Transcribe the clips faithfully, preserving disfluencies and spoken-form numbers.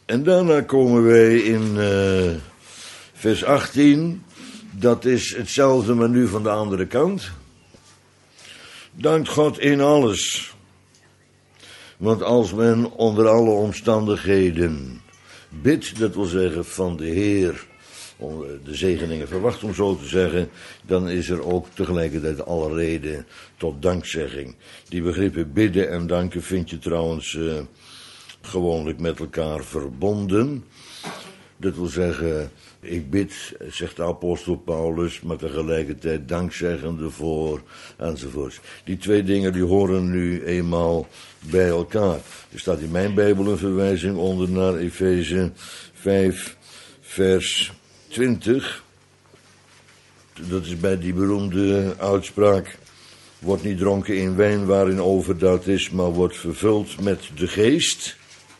En daarna komen wij in uh, vers achttien. Dat is hetzelfde, maar nu van de andere kant. Dankt God in alles. Want als men onder alle omstandigheden bidt, dat wil zeggen van de Heer, de zegeningen verwacht om zo te zeggen, dan is er ook tegelijkertijd alle reden tot dankzegging. Die begrippen bidden en danken vind je trouwens uh, gewoonlijk met elkaar verbonden. Dat wil zeggen, ik bid, zegt de apostel Paulus, maar tegelijkertijd dankzeggende voor, enzovoorts. Die twee dingen die horen nu eenmaal bij elkaar. Er staat in mijn Bijbel een verwijzing onder naar Efeze vijf, vers twintig. Dat is bij die beroemde uitspraak. Wordt niet dronken in wijn waarin overdaad is, maar wordt vervuld met de geest.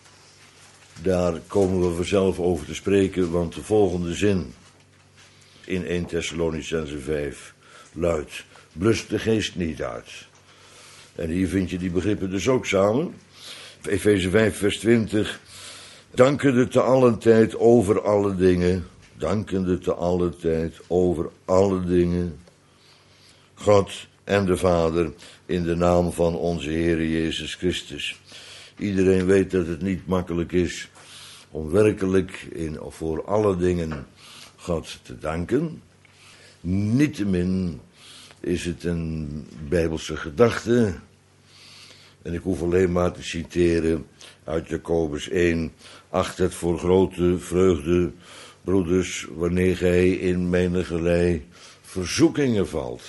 Daar komen we vanzelf over te spreken, want de volgende zin in eerste Thessalonicenzen vijf luidt: blust de geest niet uit. En hier vind je die begrippen dus ook samen. Efeze vijf vers twintig. Dankende te allen tijd over alle dingen. Dankende te alle tijd over alle dingen. God en de Vader in de naam van onze Heer Jezus Christus. Iedereen weet dat het niet makkelijk is om werkelijk in, voor alle dingen God te danken. Niettemin is het een Bijbelse gedachte. En ik hoef alleen maar te citeren uit Jacobus één. Acht het voor grote vreugde, broeders, wanneer gij in menigerlei verzoekingen valt.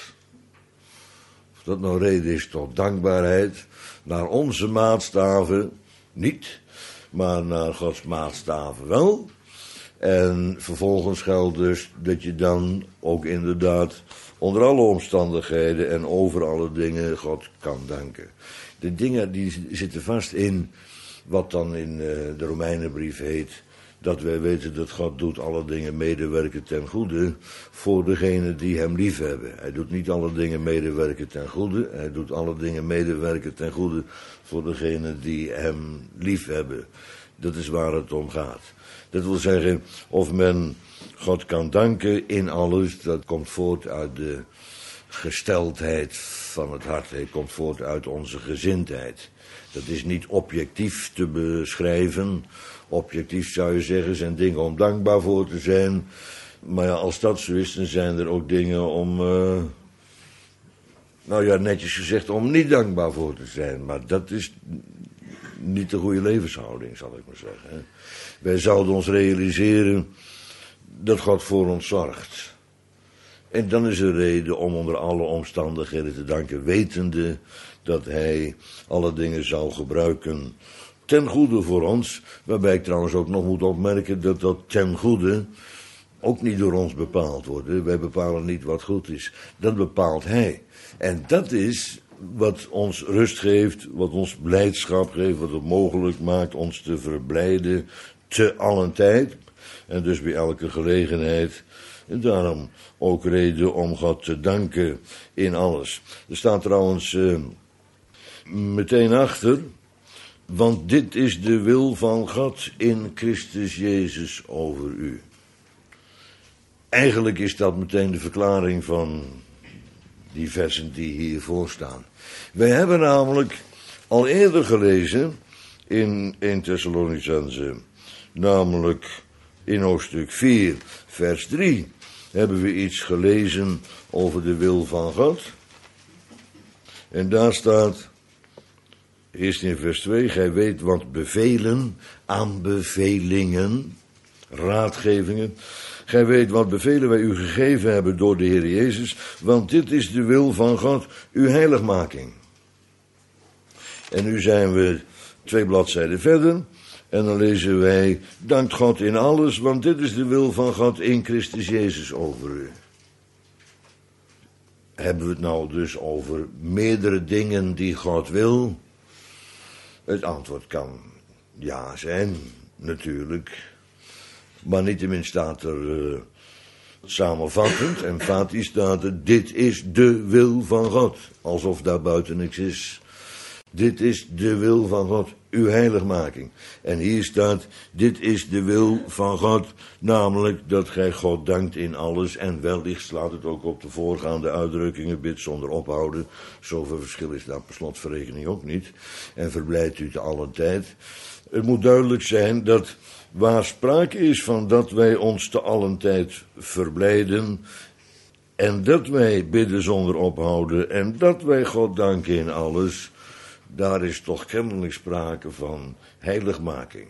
Of dat nou reden is tot dankbaarheid, naar onze maatstaven niet, maar naar Gods maatstaven wel. En vervolgens geldt dus dat je dan ook inderdaad onder alle omstandigheden en over alle dingen God kan danken. De dingen die zitten vast in wat dan in de Romeinenbrief heet, dat wij weten dat God doet alle dingen medewerken ten goede voor degenen die hem lief hebben. Hij doet niet alle dingen medewerken ten goede, hij doet alle dingen medewerken ten goede voor degenen die hem lief hebben. Dat is waar het om gaat. Dat wil zeggen, of men God kan danken in alles, dat komt voort uit de gesteldheid van het hart. Het komt voort uit onze gezindheid. Dat is niet objectief te beschrijven. Objectief zou je zeggen, zijn dingen om dankbaar voor te zijn. Maar ja, als dat zo is, dan zijn er ook dingen om, uh, nou ja, netjes gezegd, om niet dankbaar voor te zijn. Maar dat is niet de goede levenshouding, zal ik maar zeggen. Hè. Wij zouden ons realiseren dat God voor ons zorgt. En dan is er reden om onder alle omstandigheden te danken, wetende dat hij alle dingen zal gebruiken ten goede voor ons. Waarbij ik trouwens ook nog moet opmerken dat dat ten goede ook niet door ons bepaald wordt. Hè. Wij bepalen niet wat goed is. Dat bepaalt hij. En dat is wat ons rust geeft, wat ons blijdschap geeft, wat het mogelijk maakt ons te verblijden te allen tijd. En dus bij elke gelegenheid. En daarom ook reden om God te danken in alles. Er staat trouwens uh, meteen achter, want dit is de wil van God in Christus Jezus over u. Eigenlijk is dat meteen de verklaring van die versen die hiervoor staan. Wij hebben namelijk al eerder gelezen in eerste Thessalonicenzen, namelijk in hoofdstuk vier, vers drie, hebben we iets gelezen over de wil van God. En daar staat, eerst in vers twee, gij weet wat bevelen, aanbevelingen, raadgevingen. Gij weet wat bevelen wij u gegeven hebben door de Heer Jezus, want dit is de wil van God, uw heiligmaking. En nu zijn we twee bladzijden verder. En dan lezen wij, dankt God in alles, want dit is de wil van God in Christus Jezus over u. Hebben we het nou dus over meerdere dingen die God wil? Het antwoord kan ja zijn, natuurlijk. Maar niettemin staat er uh, samenvattend, emfatisch staat er, dit is de wil van God. Alsof daar buiten niks is. Dit is de wil van God, uw heiligmaking. En hier staat, dit is de wil van God, namelijk dat gij God dankt in alles. En wellicht slaat het ook op de voorgaande uitdrukkingen, bid zonder ophouden. Zoveel verschil is daar per slotverrekening ook niet. En verblijdt u te allen tijd. Het moet duidelijk zijn dat waar sprake is van dat wij ons te allen tijd verblijden en dat wij bidden zonder ophouden en dat wij God danken in alles, daar is toch kennelijk sprake van heiligmaking.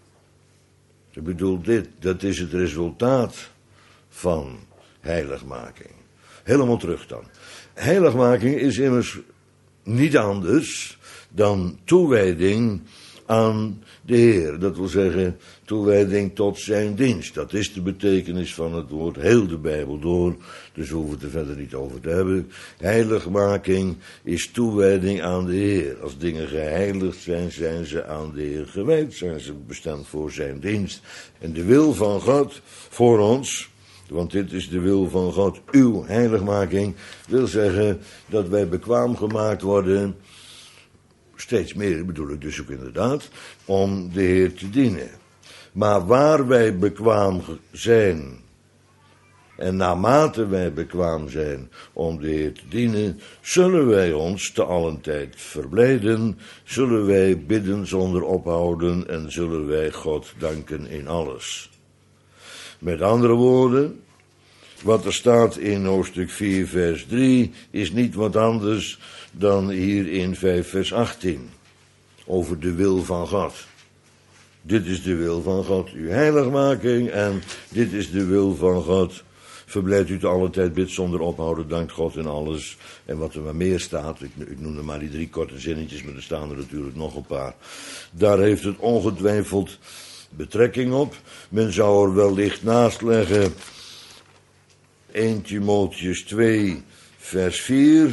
Ik bedoel dit, dat is het resultaat van heiligmaking. Helemaal terug dan. Heiligmaking is immers niet anders dan toewijding aan de Heer. Dat wil zeggen, toewijding tot zijn dienst. Dat is de betekenis van het woord, heel de Bijbel door, dus we hoeven het er verder niet over te hebben. Heiligmaking is toewijding aan de Heer. Als dingen geheiligd zijn, zijn ze aan de Heer gewijd, zijn ze bestemd voor zijn dienst. En de wil van God voor ons, want dit is de wil van God, uw heiligmaking, wil zeggen dat wij bekwaam gemaakt worden, steeds meer bedoel ik dus ook inderdaad, om de Heer te dienen. Maar waar wij bekwaam zijn, en naarmate wij bekwaam zijn om de Heer te dienen, zullen wij ons te allen tijd verblijden, zullen wij bidden zonder ophouden en zullen wij God danken in alles. Met andere woorden, wat er staat in hoofdstuk vier vers drie is niet wat anders dan hier in vijf vers achttien. Over de wil van God. Dit is de wil van God, uw heiligmaking. En dit is de wil van God. Verblijdt u te alle tijd, bid zonder ophouden, dankt God in alles. En wat er maar meer staat, ik, ik noemde maar die drie korte zinnetjes, maar er staan er natuurlijk nog een paar. Daar heeft het ongetwijfeld betrekking op. Men zou er wellicht naast leggen eerste Timotheüs twee vers vier.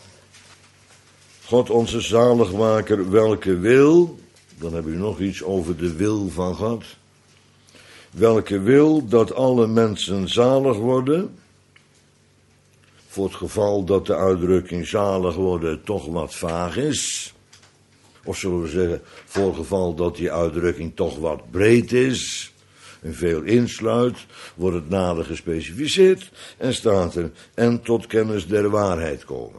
God onze zaligmaker, welke wil, dan hebben we nog iets over de wil van God. Welke wil dat alle mensen zalig worden. Voor het geval dat de uitdrukking zalig worden toch wat vaag is. Of zullen we zeggen, voor het geval dat die uitdrukking toch wat breed is en veel insluit, wordt het nader gespecificeerd en staat er, en tot kennis der waarheid komen.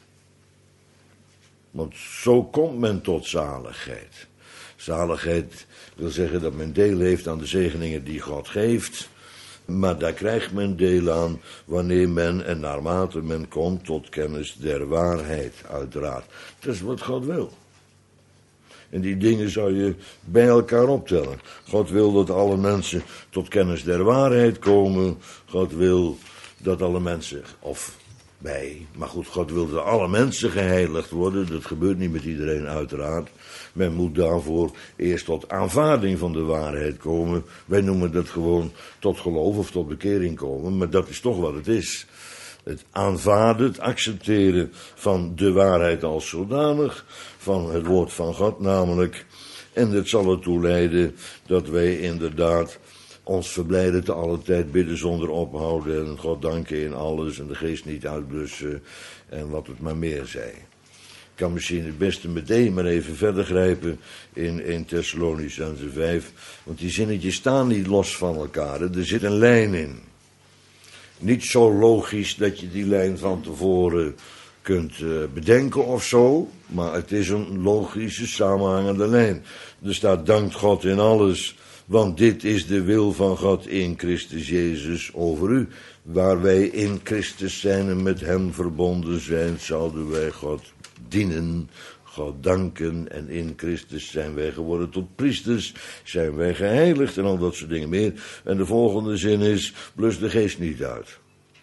Want zo komt men tot zaligheid. Zaligheid wil zeggen dat men deel heeft aan de zegeningen die God geeft. Maar daar krijgt men deel aan wanneer men en naarmate men komt tot kennis der waarheid, uiteraard. Dat is wat God wil. En die dingen zou je bij elkaar optellen. God wil dat alle mensen tot kennis der waarheid komen. God wil dat alle mensen, of wij, maar goed, God wil dat alle mensen geheiligd worden. Dat gebeurt niet met iedereen uiteraard. Men moet daarvoor eerst tot aanvaarding van de waarheid komen. Wij noemen dat gewoon tot geloof of tot bekering komen, maar dat is toch wat het is. Het aanvaarden, het accepteren van de waarheid als zodanig, van het woord van God namelijk. En dat zal ertoe leiden dat wij inderdaad ons verblijden te alle tijd, bidden zonder ophouden en God danken in alles en de geest niet uitblussen en wat het maar meer zij. Ik kan misschien het beste meteen maar even verder grijpen in eerste Thessalonicenzen vijf, want die zinnetjes staan niet los van elkaar, er zit een lijn in. Niet zo logisch dat je die lijn van tevoren kunt uh, bedenken of zo, maar het is een logische samenhangende lijn. Er staat dankt God in alles, want dit is de wil van God in Christus Jezus over u. Waar wij in Christus zijn en met hem verbonden zijn, zouden wij God dienen, God danken. En in Christus zijn wij geworden tot priesters, zijn wij geheiligd en al dat soort dingen meer. En de volgende zin is, blus de geest niet uit.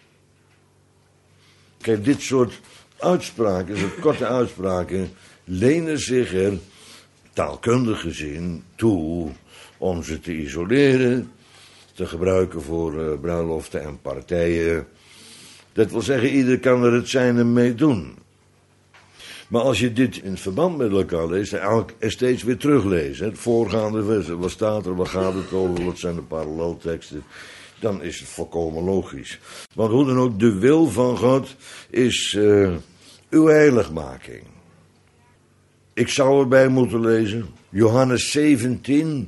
Kijk, dit soort uitspraken, soort korte uitspraken, lenen zich er taalkundig gezien toe om ze te isoleren, te gebruiken voor uh, bruiloften en partijen. Dat wil zeggen, ieder kan er het zijne mee doen. Maar als je dit in verband met elkaar leest, en steeds weer teruglezen, het voorgaande vers, wat staat er, wat gaat het over, wat zijn de parallelteksten, dan is het volkomen logisch. Want hoe dan ook, de wil van God is uh, uw heiligmaking. Ik zou erbij moeten lezen, Johannes zeventien,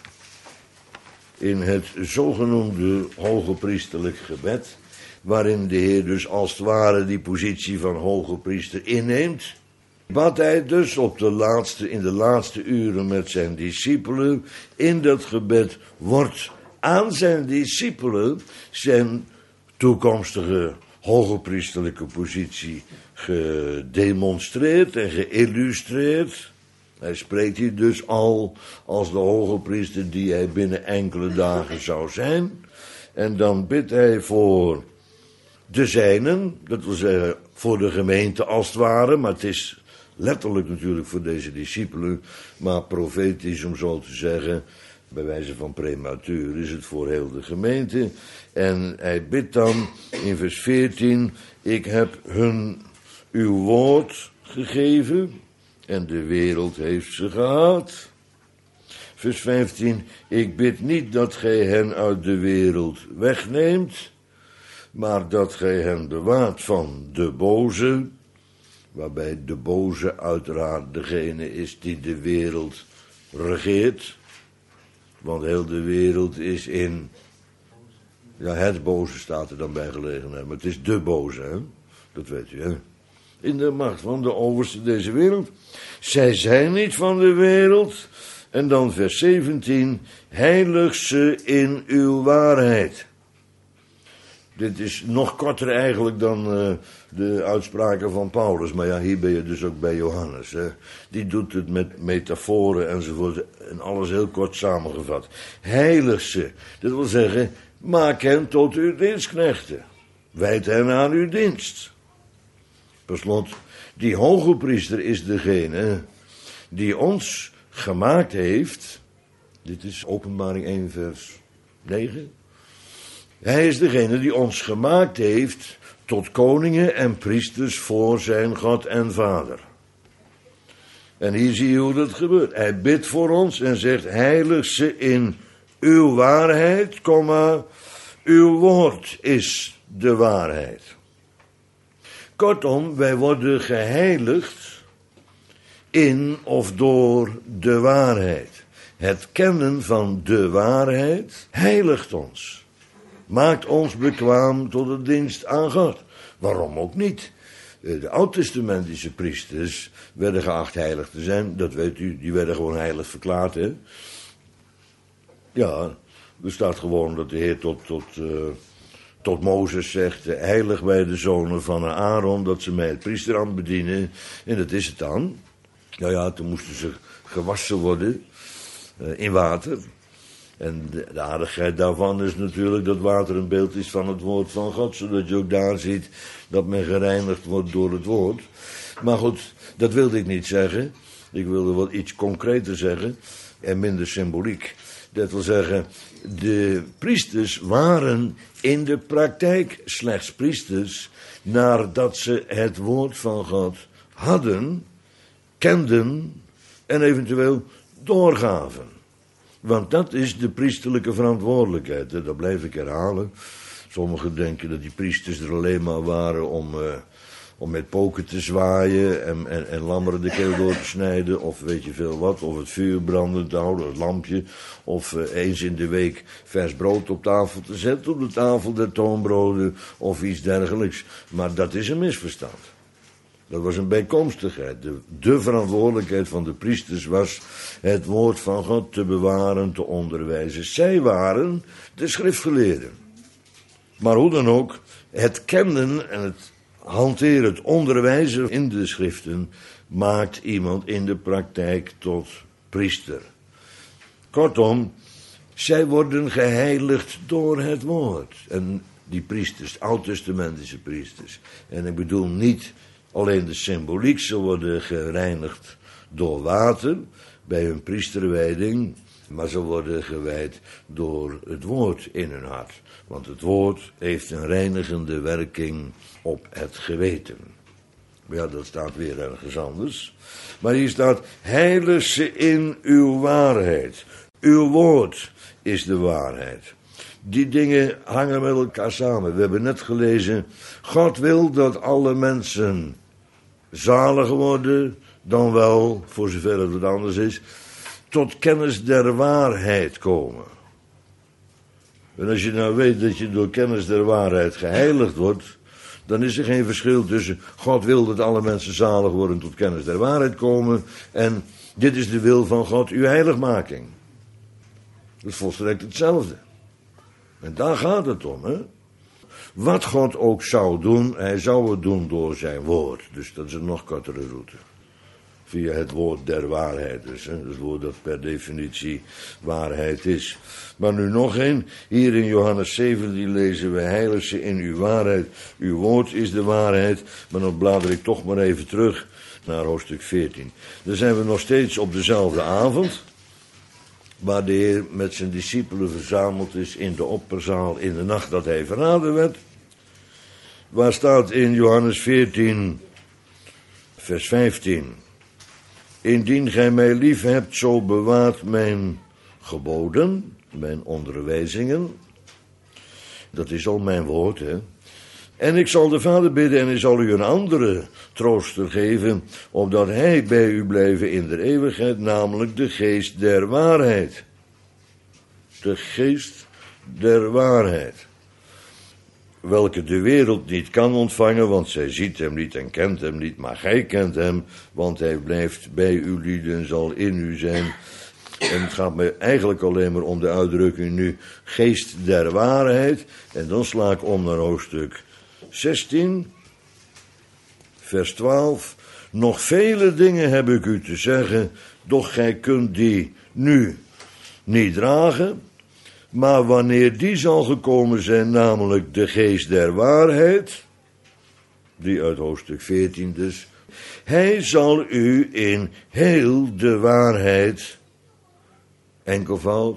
in het zogenoemde hogepriesterlijk gebed, waarin de Heer dus als het ware die positie van hogepriester inneemt, bad hij dus op de laatste, in de laatste uren met zijn discipelen. In dat gebed wordt aan zijn discipelen zijn toekomstige hogepriesterlijke positie gedemonstreerd en geïllustreerd. Hij spreekt hier dus al als de hogepriester die hij binnen enkele dagen zou zijn. En dan bidt hij voor de zijnen, dat wil zeggen voor de gemeente als het ware, maar het is letterlijk natuurlijk voor deze discipelen, maar profetisch om zo te zeggen, bij wijze van prematuur is het voor heel de gemeente. En hij bidt dan in vers veertien, ik heb hun uw woord gegeven en de wereld heeft ze gehaat. Vers vijftien, ik bid niet dat gij hen uit de wereld wegneemt, maar dat gij hen bewaart van de boze, waarbij de boze uiteraard degene is die de wereld regeert. Want heel de wereld is in, ja, het boze staat er dan bij gelegenheid, maar het is de boze, hè? Dat weet u, hè? In de macht van de overste deze wereld. Zij zijn niet van de wereld. En dan vers zeventien, heilig ze in uw waarheid. Dit is nog korter eigenlijk dan uh, de uitspraken van Paulus. Maar ja, hier ben je dus ook bij Johannes. Hè. Die doet het met metaforen enzovoort. En alles heel kort samengevat. Heilig ze. Dat wil zeggen, maak hen tot uw dienstknechten. Wijd hen aan uw dienst. Per slot, die hoge priester is degene die ons gemaakt heeft. Dit is Openbaring één vers negen. Hij is degene die ons gemaakt heeft tot koningen en priesters voor zijn God en Vader. En hier zie je hoe dat gebeurt. Hij bidt voor ons en zegt, heilig ze in uw waarheid, komma, uw woord is de waarheid. Kortom, wij worden geheiligd in of door de waarheid. Het kennen van de waarheid heiligt ons. Maakt ons bekwaam tot de dienst aan God. Waarom ook niet? De oud-testamentische priesters werden geacht heilig te zijn. Dat weet u, die werden gewoon heilig verklaard, hè? Ja, er staat gewoon dat de Heer tot, tot, uh, tot Mozes zegt, heilig wij de zonen van Aaron, dat ze mij het priesterambt bedienen. En dat is het dan. Nou ja, toen moesten ze gewassen worden uh, in water. En de, de aardigheid daarvan is natuurlijk dat water een beeld is van het woord van God, zodat je ook daar ziet dat men gereinigd wordt door het woord. Maar goed, dat wilde ik niet zeggen. Ik wilde wat iets concreter zeggen en minder symboliek. Dat wil zeggen, de priesters waren in de praktijk slechts priesters nadat ze het woord van God hadden, kenden en eventueel doorgaven. Want dat is de priesterlijke verantwoordelijkheid. Hè? Dat blijf ik herhalen. Sommigen denken dat die priesters er alleen maar waren om, uh, om met poken te zwaaien en, en, en lammeren de keel door te snijden. Of weet je veel wat. Of het vuur brandend te houden, het lampje. Of uh, eens in de week vers brood op tafel te zetten. Op de tafel der toonbroden of iets dergelijks. Maar dat is een misverstand. Dat was een bijkomstigheid. De, de verantwoordelijkheid van de priesters was het woord van God te bewaren, te onderwijzen. Zij waren de schriftgeleerden. Maar hoe dan ook, het kennen en het hanteren, het onderwijzen in de schriften maakt iemand in de praktijk tot priester. Kortom, zij worden geheiligd door het woord. En die priesters, oud-testamentische priesters. En ik bedoel niet alleen de symboliek, ze worden gereinigd door water bij hun priesterwijding, maar ze worden gewijd door het woord in hun hart. Want het woord heeft een reinigende werking op het geweten. Ja, dat staat weer ergens anders. Maar hier staat, heilig ze in uw waarheid. Uw woord is de waarheid. Die dingen hangen met elkaar samen. We hebben net gelezen, God wil dat alle mensen zalig worden, dan wel, voor zover het wat anders is, tot kennis der waarheid komen. En als je nou weet dat je door kennis der waarheid geheiligd wordt, dan is er geen verschil tussen God wil dat alle mensen zalig worden tot kennis der waarheid komen en dit is de wil van God, uw heiligmaking. Dat is volstrekt hetzelfde. En daar gaat het om, hè. Wat God ook zou doen, hij zou het doen door zijn woord. Dus dat is een nog kortere route. Via het woord der waarheid dus, hè. Het woord dat per definitie waarheid is. Maar nu nog één. Hier in Johannes zeventien lezen we, heilig ze in uw waarheid. Uw woord is de waarheid. Maar dan blader ik toch maar even terug naar hoofdstuk veertien. Dan zijn we nog steeds op dezelfde avond, waar de Heer met zijn discipelen verzameld is in de opperzaal in de nacht dat hij verraden werd. Waar staat in Johannes veertien, vers vijftien. Indien gij mij lief hebt, zo bewaart mijn geboden, mijn onderwijzingen. Dat is al mijn woord, hè. En ik zal de Vader bidden en hij zal u een andere trooster geven, opdat hij bij u blijven in de eeuwigheid, namelijk de geest der waarheid. De geest der waarheid. Welke de wereld niet kan ontvangen, want zij ziet hem niet en kent hem niet, maar gij kent hem, want hij blijft bij uw lieden en zal in u zijn. En het gaat me eigenlijk alleen maar om de uitdrukking nu, geest der waarheid. En dan sla ik om naar hoofdstuk zestien, vers twaalf. Nog vele dingen heb ik u te zeggen, doch gij kunt die nu niet dragen. Maar wanneer die zal gekomen zijn, namelijk de geest der waarheid, die uit hoofdstuk veertien dus, hij zal u in heel de waarheid, enkelvoud,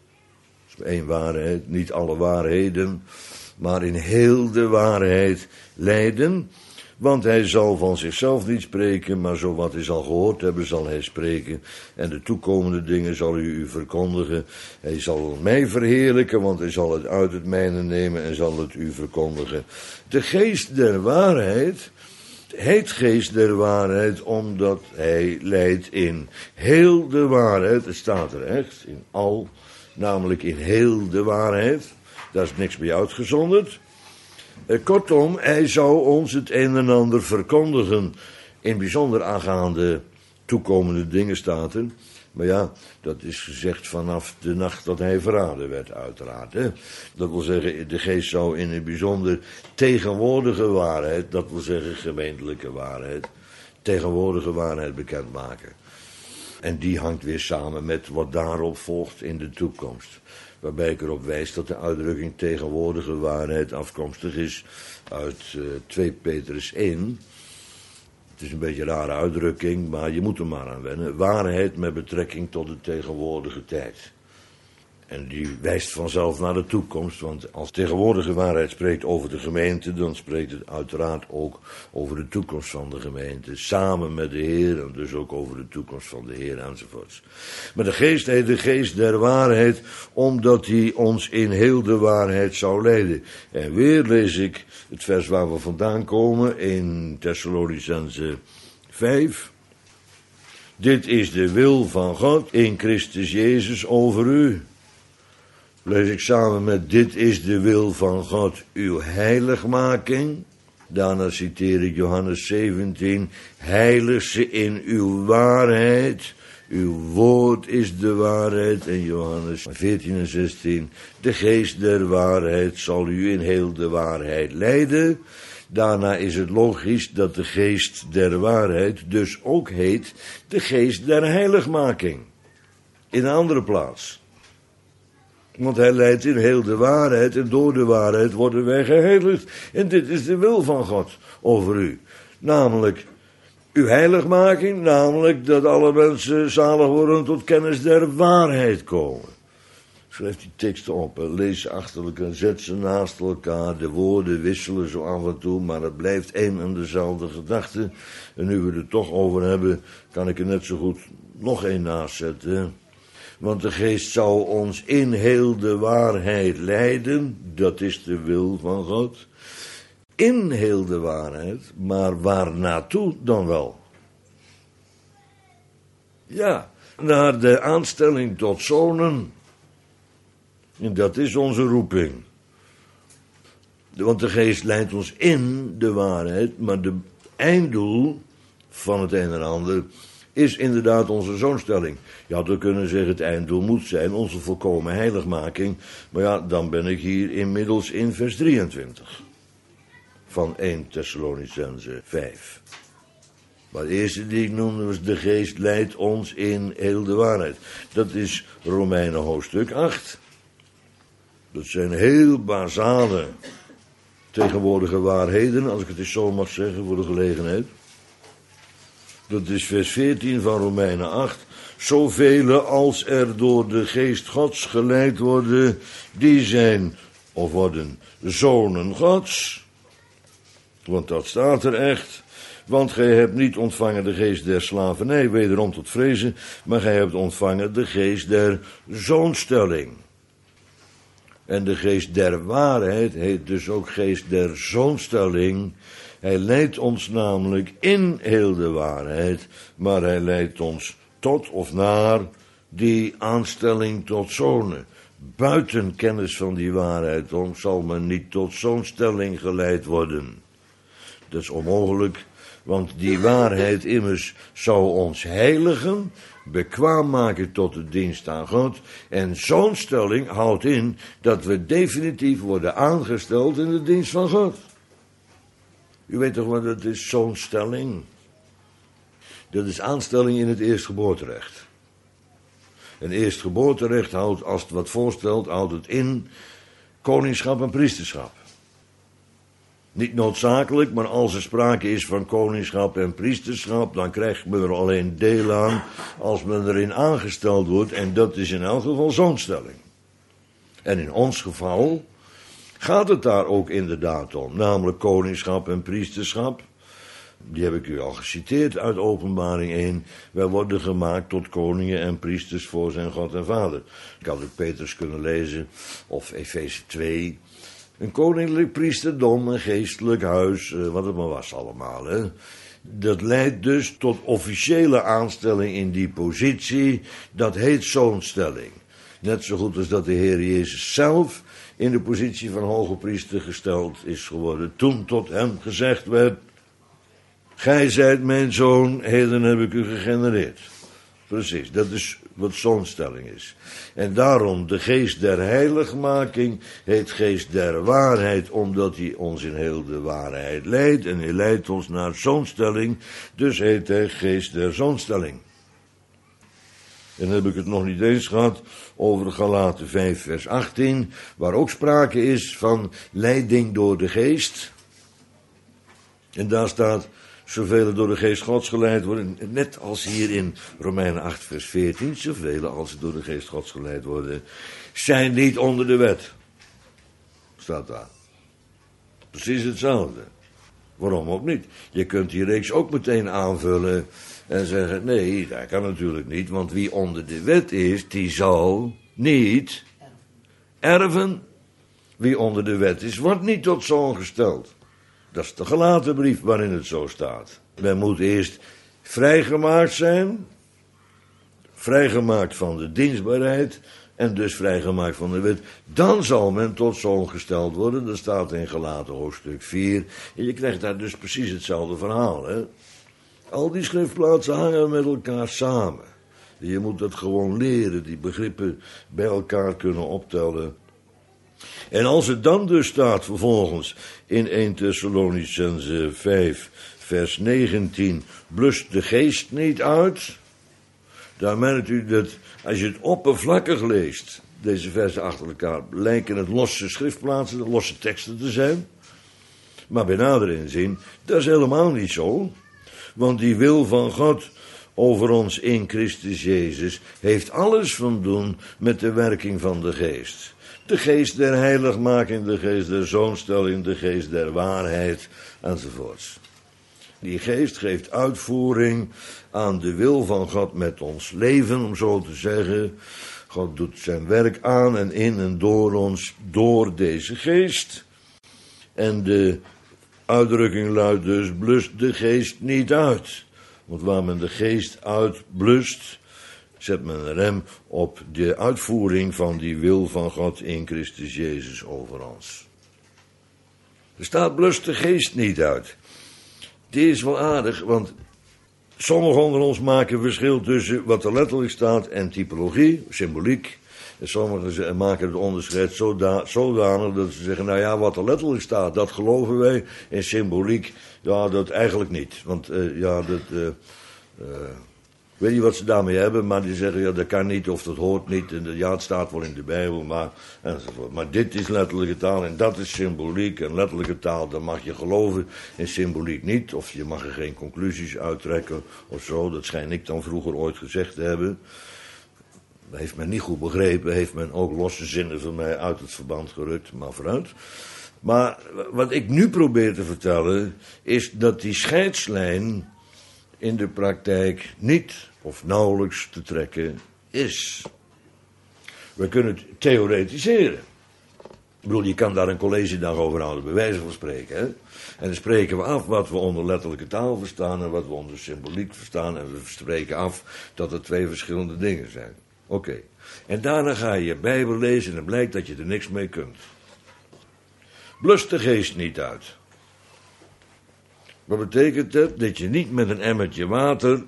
één waarheid, niet alle waarheden, maar in heel de waarheid leiden, want hij zal van zichzelf niet spreken, maar zo wat hij zal gehoord hebben, zal hij spreken. En de toekomende dingen zal hij u verkondigen. Hij zal mij verheerlijken, want hij zal het uit het mijne nemen en zal het u verkondigen. De geest der waarheid heet geest der waarheid, omdat hij leidt in heel de waarheid. Het staat er echt, in al, namelijk in heel de waarheid. Daar is niks bij uitgezonderd. Kortom, hij zou ons het een en ander verkondigen, in bijzonder aangaande toekomende dingen staat er. Maar ja, dat is gezegd vanaf de nacht dat hij verraden werd, uiteraard. Hè? Dat wil zeggen, de geest zou in een bijzonder tegenwoordige waarheid, dat wil zeggen gemeentelijke waarheid, tegenwoordige waarheid bekendmaken. En die hangt weer samen met wat daarop volgt in de toekomst. Waarbij ik erop wijs dat de uitdrukking tegenwoordige waarheid afkomstig is uit uh, twee Petrus één. Het is een beetje een rare uitdrukking, maar je moet er maar aan wennen. Waarheid met betrekking tot de tegenwoordige tijd. En die wijst vanzelf naar de toekomst, want als tegenwoordige waarheid spreekt over de gemeente, dan spreekt het uiteraard ook over de toekomst van de gemeente, samen met de Heer, en dus ook over de toekomst van de Heer enzovoorts. Maar de geest heet de geest der waarheid, omdat hij ons in heel de waarheid zou leiden. En weer lees ik het vers waar we vandaan komen, in Thessalonicenzen vijf. Dit is de wil van God in Christus Jezus over u. Lees ik samen met dit is de wil van God, uw heiligmaking. Daarna citeer ik Johannes zeventien. Heilig ze in uw waarheid. Uw woord is de waarheid. En Johannes veertien en zestien. De geest der waarheid zal u in heel de waarheid leiden. Daarna is het logisch dat de geest der waarheid dus ook heet de geest der heiligmaking. In een andere plaats. Want hij leidt in heel de waarheid en door de waarheid worden wij geheiligd. En dit is de wil van God over u. Namelijk uw heiligmaking, namelijk dat alle mensen zalig worden tot kennis der waarheid komen. Schrijf die teksten op, lees ze achter elkaar, zet ze naast elkaar. De woorden wisselen zo af en toe, maar het blijft één en dezelfde gedachte. En nu we het toch over hebben, kan ik er net zo goed nog één naast zetten. Want de geest zal ons in heel de waarheid leiden. Dat is de wil van God. In heel de waarheid. Maar waar naartoe dan wel? Ja, naar de aanstelling tot zonen. En dat is onze roeping. Want de geest leidt ons in de waarheid, maar de einddoel van het een en ander is inderdaad onze zoonstelling. Je had ook kunnen zeggen, het einddoel moet zijn onze volkomen heiligmaking. Maar ja, dan ben ik hier inmiddels in vers drieëntwintig van eerste Thessalonicenzen vijf. Maar de eerste die ik noemde was, de geest leidt ons in heel de waarheid. Dat is Romeinen hoofdstuk acht. Dat zijn heel basale tegenwoordige waarheden, als ik het eens zo mag zeggen voor de gelegenheid. Dat is vers veertien van Romeinen acht. Zoveel als er door de geest Gods geleid worden, die zijn of worden zonen Gods. Want dat staat er echt. Want gij hebt niet ontvangen de geest der slavernij, wederom tot vrezen, maar gij hebt ontvangen de geest der zoonstelling. En de geest der waarheid heet dus ook geest der zoonstelling. Hij leidt ons namelijk in heel de waarheid, maar hij leidt ons tot of naar die aanstelling tot zonen. Buiten kennis van die waarheid om zal men niet tot zoonstelling geleid worden. Dat is onmogelijk, want die waarheid immers zou ons heiligen, bekwaam maken tot de dienst aan God. En zoonstelling houdt in dat we definitief worden aangesteld in de dienst van God. U weet toch wat dat is, zoonstelling? Dat is aanstelling in het eerstgeboorterecht. En eerstgeboorterecht houdt, als het wat voorstelt, houdt het in koningschap en priesterschap. Niet noodzakelijk, maar als er sprake is van koningschap en priesterschap, dan krijgt men er alleen deel aan als men erin aangesteld wordt, en dat is in elk geval zoonstelling. En in ons geval gaat het daar ook inderdaad om, namelijk koningschap en priesterschap. Die heb ik u al geciteerd uit Openbaring één. Wij worden gemaakt tot koningen en priesters voor zijn God en Vader. Ik had ook Petrus kunnen lezen, of Efeze twee. Een koninklijk priesterdom, een geestelijk huis, wat het maar was allemaal. Hè. Dat leidt dus tot officiële aanstelling in die positie. Dat heet zoonstelling. Net zo goed als dat de Heer Jezus zelf in de positie van hoge priester gesteld is geworden. Toen tot hem gezegd werd, gij zijt mijn zoon, heden heb ik u gegenereerd. Precies, dat is wat zoonstelling is. En daarom, de geest der heiligmaking heet geest der waarheid, omdat hij ons in heel de waarheid leidt. En hij leidt ons naar zoonstelling, dus heet hij geest der zoonstelling. En dan heb ik het nog niet eens gehad over Galaten vijf vers achttien, waar ook sprake is van leiding door de geest. En daar staat, zoveel door de geest Gods geleid worden, net als hier in Romeinen acht vers veertien, zoveel als door de geest Gods geleid worden, zijn niet onder de wet. Staat daar. Precies hetzelfde. Waarom ook niet? Je kunt die reeks ook meteen aanvullen en zeggen, nee, dat kan natuurlijk niet, want wie onder de wet is, die zal niet erven. Wie onder de wet is, wordt niet tot zoon gesteld. Dat is de Galatenbrief waarin het zo staat. Men moet eerst vrijgemaakt zijn, vrijgemaakt van de dienstbaarheid en dus vrijgemaakt van de wet. Dan zal men tot zoon gesteld worden. Dat staat in Galaten hoofdstuk vier. En je krijgt daar dus precies hetzelfde verhaal. Hè? Al die schriftplaatsen hangen met elkaar samen. Je moet dat gewoon leren, die begrippen bij elkaar kunnen optellen. En als het dan dus staat vervolgens in eerste Thessalonicenzen vijf vers negentien, blust de geest niet uit, dan merkt u dat als je het oppervlakkig leest, deze versen achter elkaar, lijken het losse schriftplaatsen, losse teksten te zijn. Maar bij nader inzien, dat is helemaal niet zo. Want die wil van God over ons in Christus Jezus heeft alles van doen met de werking van de geest. De geest der heiligmaking, de geest der zoonstelling, de geest der waarheid, enzovoorts. Die geest geeft uitvoering aan de wil van God met ons leven, om zo te zeggen. God doet zijn werk aan en in en door ons, door deze geest. En de uitdrukking luidt dus, blust de geest niet uit. Want waar men de geest uitblust, zet men een rem op de uitvoering van die wil van God in Christus Jezus over ons. Er staat blust de geest niet uit. Dit is wel aardig, want sommigen onder ons maken verschil tussen wat er letterlijk staat en typologie, symboliek. En sommigen maken het onderscheid zodanig dat ze zeggen, nou ja, wat er letterlijk staat, dat geloven wij. En symboliek, ja, dat eigenlijk niet. Want uh, ja, dat, uh, uh, ik weet niet wat ze daarmee hebben, maar die zeggen, ja, dat kan niet of dat hoort niet. En ja, het staat wel in de Bijbel, maar, enzovoort. Maar dit is letterlijke taal en dat is symboliek. En letterlijke taal, dan mag je geloven en symboliek niet. Of je mag er geen conclusies uittrekken of zo. Dat schijn ik dan vroeger ooit gezegd te hebben. Dat heeft men niet goed begrepen, heeft men ook losse zinnen van mij uit het verband gerukt, maar vooruit. Maar wat ik nu probeer te vertellen, is dat die scheidslijn in de praktijk niet of nauwelijks te trekken is. We kunnen het theoretiseren. Ik bedoel, je kan daar een collegedag over houden, bij wijze van spreken. Hè? En dan spreken we af wat we onder letterlijke taal verstaan en wat we onder symboliek verstaan. En we spreken af dat er twee verschillende dingen zijn. Oké. Okay. En daarna ga je je Bijbel lezen en dan blijkt dat je er niks mee kunt. Blust de geest niet uit. Wat betekent dat? Dat je niet met een emmertje water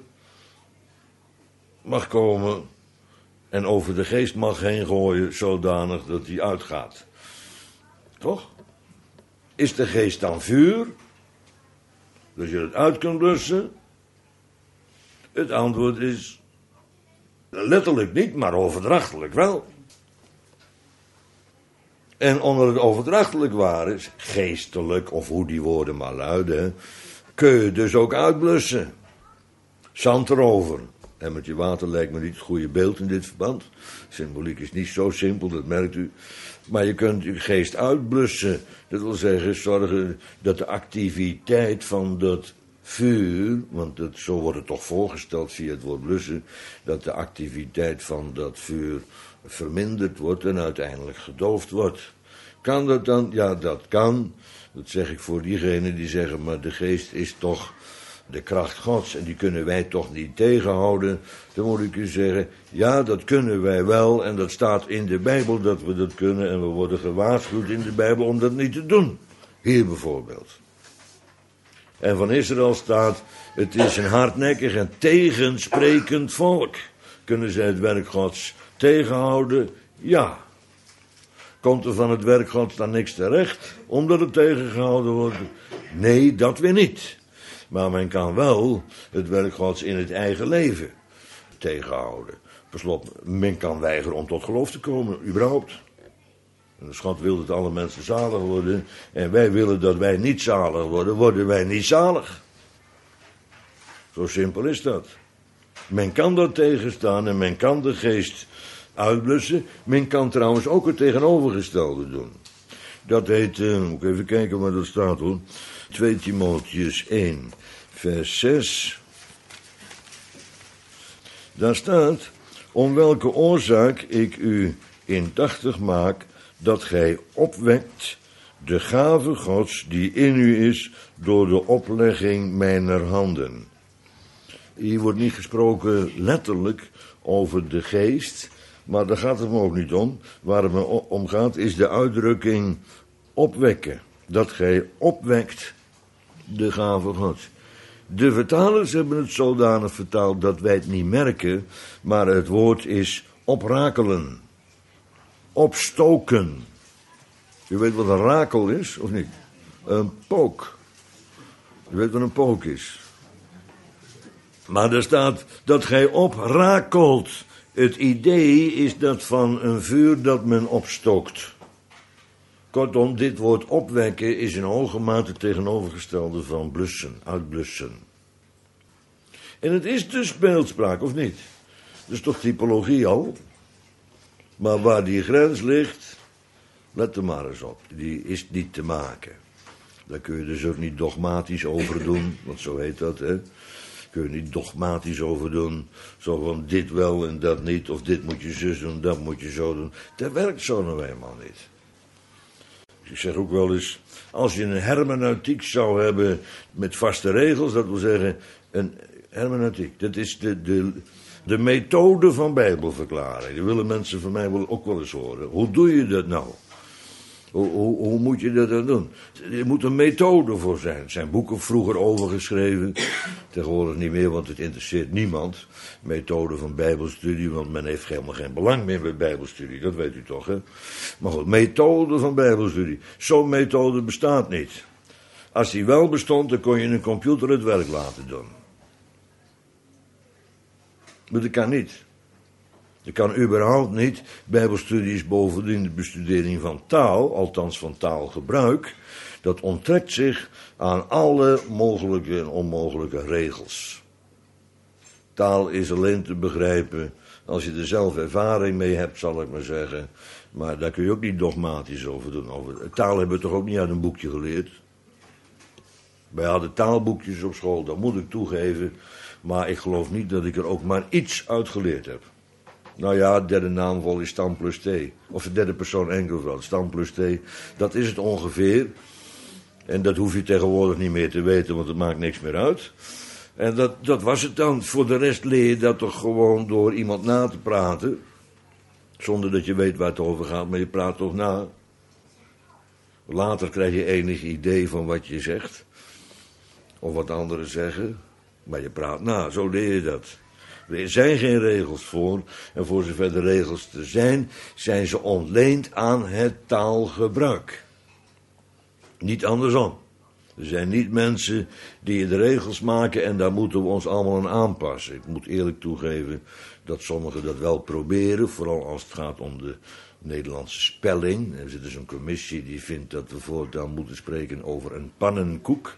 mag komen en over de geest mag heen gooien zodanig dat die uitgaat. Toch? Is de geest dan vuur? Dat je het uit kunt blussen? Het antwoord is letterlijk niet, maar overdrachtelijk wel. En onder het overdrachtelijk waren, geestelijk, of hoe die woorden maar luiden, kun je dus ook uitblussen. Zand erover. En met je water lijkt me niet het goede beeld in dit verband. Symboliek is niet zo simpel, dat merkt u. Maar je kunt je geest uitblussen. Dat wil zeggen, zorgen dat de activiteit van dat vuur, want het, zo wordt het toch voorgesteld via het woord blussen, dat de activiteit van dat vuur verminderd wordt en uiteindelijk gedoofd wordt. Kan dat dan? Ja, dat kan. Dat zeg ik voor diegenen die zeggen, maar de geest is toch de kracht Gods en die kunnen wij toch niet tegenhouden. Dan moet ik u zeggen, ja, dat kunnen wij wel en dat staat in de Bijbel dat we dat kunnen en we worden gewaarschuwd in de Bijbel om dat niet te doen. Hier bijvoorbeeld. En van Israël staat, het is een hardnekkig en tegensprekend volk. Kunnen zij het werk Gods tegenhouden? Ja. Komt er van het werk Gods dan niks terecht, omdat het tegengehouden wordt? Nee, dat weer niet. Maar men kan wel het werk Gods in het eigen leven tegenhouden. Per slot, men kan weigeren om tot geloof te komen, überhaupt. En de schat wil dat alle mensen zalig worden. En wij willen dat wij niet zalig worden, worden wij niet zalig. Zo simpel is dat. Men kan dat tegenstaan en men kan de geest uitblussen. Men kan trouwens ook het tegenovergestelde doen. Dat heet, uh, moet ik even kijken waar dat staat hoor. twee Timotheüs één, vers zes. Daar staat, om welke oorzaak ik u indachtig maak, dat gij opwekt de gave Gods die in u is door de oplegging mijner handen. Hier wordt niet gesproken letterlijk over de geest, maar daar gaat het me ook niet om. Waar het me om gaat is de uitdrukking opwekken. Dat gij opwekt de gave Gods. De vertalers hebben het zodanig vertaald dat wij het niet merken, maar het woord is oprakelen. Opstoken. U weet wat een rakel is, of niet? Een pook. U weet wat een pook is. Maar er staat dat gij oprakelt. Het idee is dat van een vuur dat men opstookt. Kortom, dit woord opwekken is in hoge mate tegenovergestelde van blussen, uitblussen. En het is dus beeldspraak, of niet? Dat is toch typologie al? Maar waar die grens ligt, let er maar eens op. Die is niet te maken. Daar kun je dus ook niet dogmatisch over doen, want zo heet dat, hè. Kun je niet dogmatisch over doen. Zo van dit wel en dat niet, of dit moet je zus doen, dat moet je zo doen. Dat werkt zo nou eenmaal niet. Ik zeg ook wel eens, als je een hermeneutiek zou hebben met vaste regels, dat wil zeggen, een hermeneutiek, dat is de, de, De methode van bijbelverklaring. Die willen mensen van mij wel ook wel eens horen. Hoe doe je dat nou? Hoe, hoe, hoe moet je dat dan doen? Er moet een methode voor zijn. Er zijn boeken vroeger over geschreven. Tegenwoordig niet meer, want het interesseert niemand. Methode van bijbelstudie, want men heeft helemaal geen belang meer bij bijbelstudie. Dat weet u toch, hè? Maar goed, methode van bijbelstudie. Zo'n methode bestaat niet. Als die wel bestond, dan kon je een computer het werk laten doen. Maar dat kan niet. Je kan überhaupt niet. Bijbelstudie is bovendien de bestudering van taal, althans van taalgebruik. Dat onttrekt zich aan alle mogelijke en onmogelijke regels. Taal is alleen te begrijpen als je er zelf ervaring mee hebt, zal ik maar zeggen. Maar daar kun je ook niet dogmatisch over doen. Over taal hebben we toch ook niet uit een boekje geleerd. Wij hadden taalboekjes op school, dat moet ik toegeven. Maar ik geloof niet dat ik er ook maar iets uit geleerd heb. Nou ja, derde naamvol is stam plus t. Of de derde persoon enkelvoud, stam plus t. Dat is het ongeveer. En dat hoef je tegenwoordig niet meer te weten, want het maakt niks meer uit. En dat, dat was het dan. Voor de rest leer je dat toch gewoon door iemand na te praten. Zonder dat je weet waar het over gaat, maar je praat toch na. Later krijg je enig idee van wat je zegt. Of wat anderen zeggen. Maar je praat na, zo leer je dat. Er zijn geen regels voor. En voor zover de regels er zijn, zijn ze ontleend aan het taalgebruik. Niet andersom. Er zijn niet mensen die de regels maken en daar moeten we ons allemaal aan aanpassen. Ik moet eerlijk toegeven dat sommigen dat wel proberen, vooral als het gaat om de Nederlandse spelling. Er zit dus een commissie die vindt dat we voortaan moeten spreken over een pannenkoek.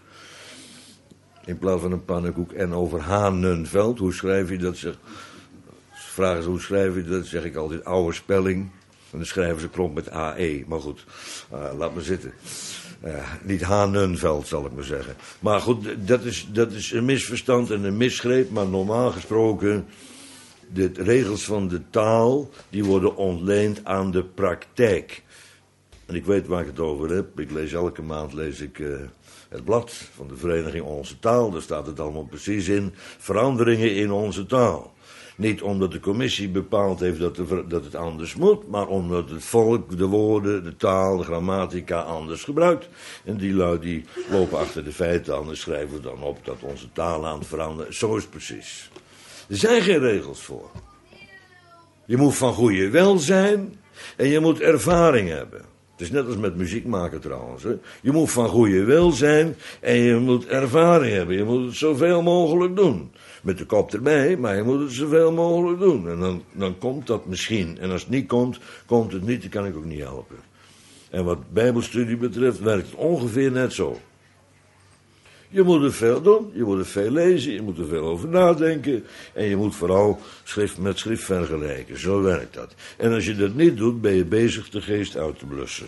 In plaats van een pannenkoek en over Hanenveld. Hoe schrijf je dat? Zeg, vragen ze hoe schrijf je dat? Zeg ik altijd oude spelling. En dan schrijven ze klomp met A E. Maar goed, uh, laat maar zitten. Uh, niet Hanenveld, zal ik maar zeggen. Maar goed, dat is, dat is een misverstand en een misgreep. Maar normaal gesproken, de regels van de taal, die worden ontleend aan de praktijk. En ik weet waar ik het over heb. Ik lees elke maand lees ik uh, het blad van de vereniging Onze Taal. Daar staat het allemaal precies in. Veranderingen in onze taal. Niet omdat de commissie bepaald heeft dat, de, dat het anders moet, maar omdat het volk de woorden, de taal, de grammatica anders gebruikt. En die lui die lopen achter de feiten aan en schrijven dan op dat onze taal aan het veranderen. Zo is het precies. Er zijn geen regels voor. Je moet van goede wil zijn en je moet ervaring hebben. Het is net als met muziek maken trouwens. Hè. Je moet van goede wil zijn en je moet ervaring hebben. Je moet het zoveel mogelijk doen. Met de kop erbij, maar je moet het zoveel mogelijk doen. En dan, dan komt dat misschien. En als het niet komt, komt het niet, dan kan ik ook niet helpen. En wat bijbelstudie betreft werkt het ongeveer net zo. Je moet er veel doen, je moet er veel lezen, je moet er veel over nadenken. En je moet vooral schrift met schrift vergelijken. Zo werkt dat. En als je dat niet doet, ben je bezig de geest uit te blussen.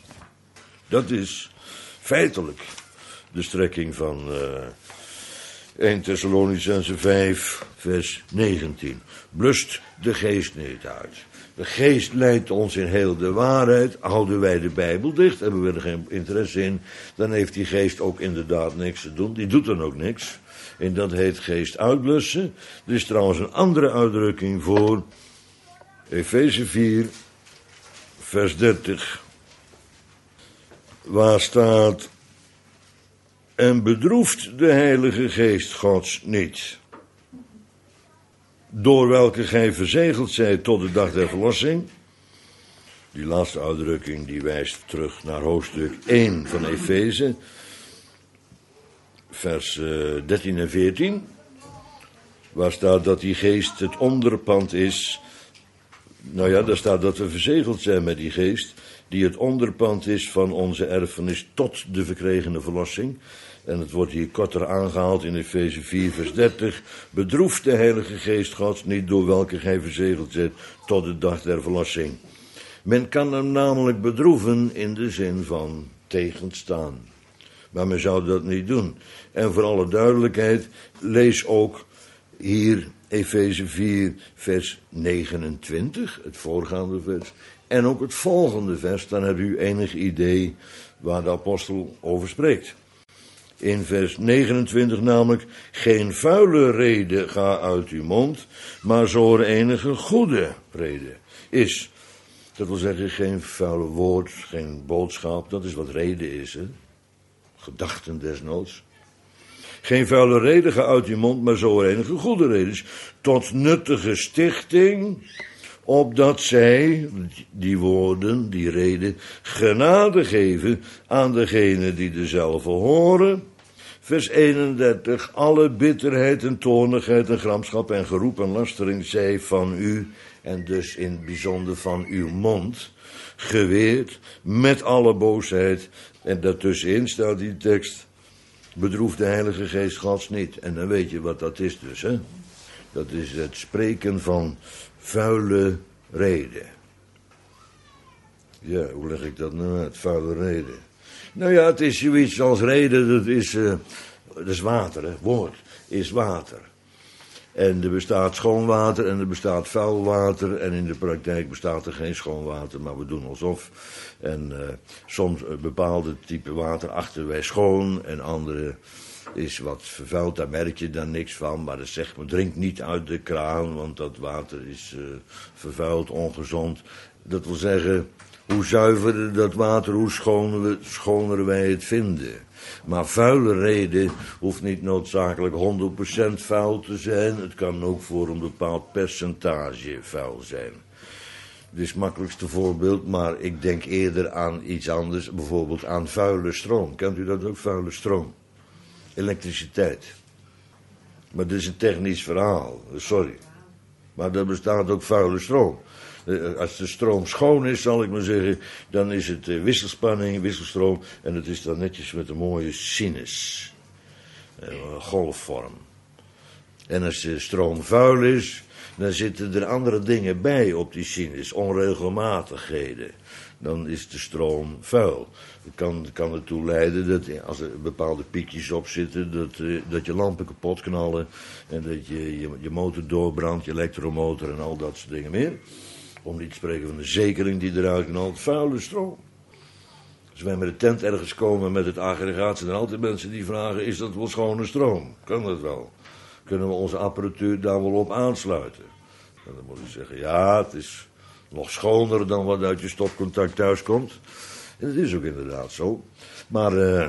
Dat is feitelijk de strekking van uh, eerste Thessalonicenzen vijf, vers negentien. Blust de geest niet uit. De geest leidt ons in heel de waarheid. Houden wij de Bijbel dicht, hebben we er geen interesse in, dan heeft die geest ook inderdaad niks te doen. Die doet dan ook niks. En dat heet geest uitblussen. Er is trouwens een andere uitdrukking voor. Efeze vier, vers dertig. Waar staat: en bedroeft de Heilige Geest Gods niet, door welke gij verzegeld zijt tot de dag der verlossing. Die laatste uitdrukking die wijst terug naar hoofdstuk één van Efeze, vers uh, dertien en veertien. Waar staat dat die geest het onderpand is. Nou ja, daar staat dat we verzegeld zijn met die geest, die het onderpand is van onze erfenis tot de verkregene verlossing. En het wordt hier korter aangehaald in Efeze vier, vers dertig. Bedroeft de Heilige Geest Gods niet, door welke gij verzegeld zijt tot de dag der verlossing. Men kan hem namelijk bedroeven in de zin van tegenstaan. Maar men zou dat niet doen. En voor alle duidelijkheid, lees ook hier Efeze vier, vers negenentwintig, het voorgaande vers. En ook het volgende vers, dan hebt u enig idee waar de apostel over spreekt. In vers negenentwintig namelijk, geen vuile rede ga uit uw mond, maar zo er enige goede rede is. Dat wil zeggen, geen vuile woord, geen boodschap, dat is wat reden is, hè? Gedachten desnoods. Geen vuile reden ga uit uw mond, maar zo er enige goede reden is, tot nuttige stichting, opdat zij, die woorden, die reden, genade geven aan degenen die dezelfde horen. Vers eenendertig, alle bitterheid en toornigheid en gramschap en geroep en lastering zij van u, en dus in het bijzonder van uw mond, geweerd met alle boosheid. En daartussenin staat die tekst, bedroef de Heilige Geest Gods niet. En dan weet je wat dat is dus, hè. Dat is het spreken van vuile reden. Ja, hoe leg ik dat nou uit? Vuile reden. Nou ja, het is zoiets als reden, dat is, uh, dat is water, hè. Woord is water. En er bestaat schoon water en er bestaat vuil water. En in de praktijk bestaat er geen schoon water, maar we doen alsof. En uh, soms uh, bepaalde type water achten wij schoon en andere is wat vervuild, daar merk je dan niks van. Maar dat zegt me, drink niet uit de kraan, want dat water is uh, vervuild, ongezond. Dat wil zeggen, hoe zuiverder dat water, hoe schoner, schoner wij het vinden. Maar vuile reden hoeft niet noodzakelijk honderd procent vuil te zijn. Het kan ook voor een bepaald percentage vuil zijn. Dit is het makkelijkste voorbeeld, maar ik denk eerder aan iets anders. Bijvoorbeeld aan vuile stroom. Kent u dat ook, vuile stroom? Elektriciteit. Maar dit is een technisch verhaal, sorry. Maar er bestaat ook vuile stroom. Als de stroom schoon is, zal ik maar zeggen, dan is het wisselspanning, wisselstroom, en het is dan netjes met een mooie sinus, een golfvorm. En als de stroom vuil is, dan zitten er andere dingen bij op die sinus, onregelmatigheden. Dan is de stroom vuil. Het kan, kan ertoe leiden dat als er bepaalde piekjes op zitten, dat, uh, dat je lampen kapot knallen en dat je, je je motor doorbrandt, je elektromotor en al dat soort dingen meer. Om niet te spreken van de zekering die eruit knalt, vuile stroom. Als wij met de tent ergens komen met het aggregaat, zijn er altijd mensen die vragen, is dat wel schone stroom? Kan dat wel? Kunnen we onze apparatuur daar wel op aansluiten? En dan moet ik zeggen, ja, het is nog schoner dan wat uit je stopcontact thuis komt. En dat is ook inderdaad zo. Maar uh,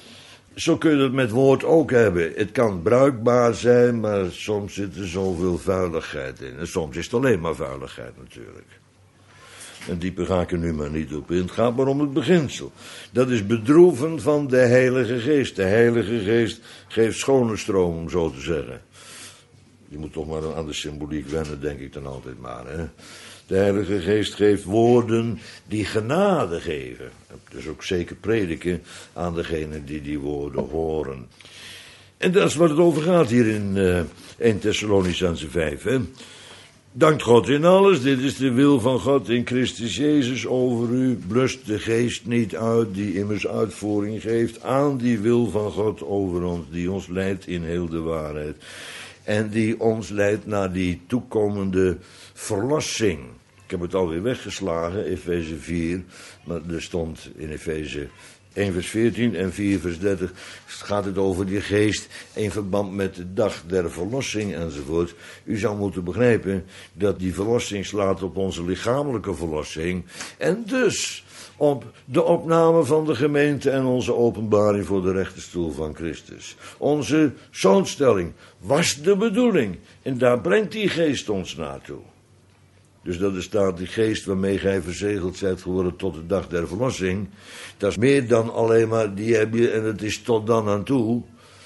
zo kun je het met woord ook hebben. Het kan bruikbaar zijn, maar soms zit er zoveel vuiligheid in. En soms is het alleen maar vuiligheid natuurlijk. En dieper ga ik er nu maar niet op in. Het gaat maar om het beginsel. Dat is bedroeven van de Heilige Geest. De Heilige Geest geeft schone stroom, om zo te zeggen. Je moet toch maar aan de symboliek wennen, denk ik dan altijd maar, hè. De Heilige Geest geeft woorden die genade geven. Dus ook zeker prediken aan degenen die die woorden horen. En dat is wat het over gaat hier in uh, Eerste Thessalonicenzen vijf. Hè? Dankt God in alles, dit is de wil van God in Christus Jezus over u. Blust de Geest niet uit, die immers uitvoering geeft aan die wil van God over ons, die ons leidt in heel de waarheid. En die ons leidt naar die toekomende verlossing. Ik heb het alweer weggeslagen, Efeze vier, maar er stond in Efeze één vers veertien en vier vers dertig gaat het over die geest in verband met de dag der verlossing enzovoort. U zou moeten begrijpen dat die verlossing slaat op onze lichamelijke verlossing en dus op de opname van de gemeente en onze openbaring voor de rechterstoel van Christus. Onze zoonstelling was de bedoeling en daar brengt die geest ons naartoe. Dus dat is staat die geest waarmee gij verzegeld zijt geworden tot de dag der verlossing. Dat is meer dan alleen maar die heb je en het is tot dan aan toe.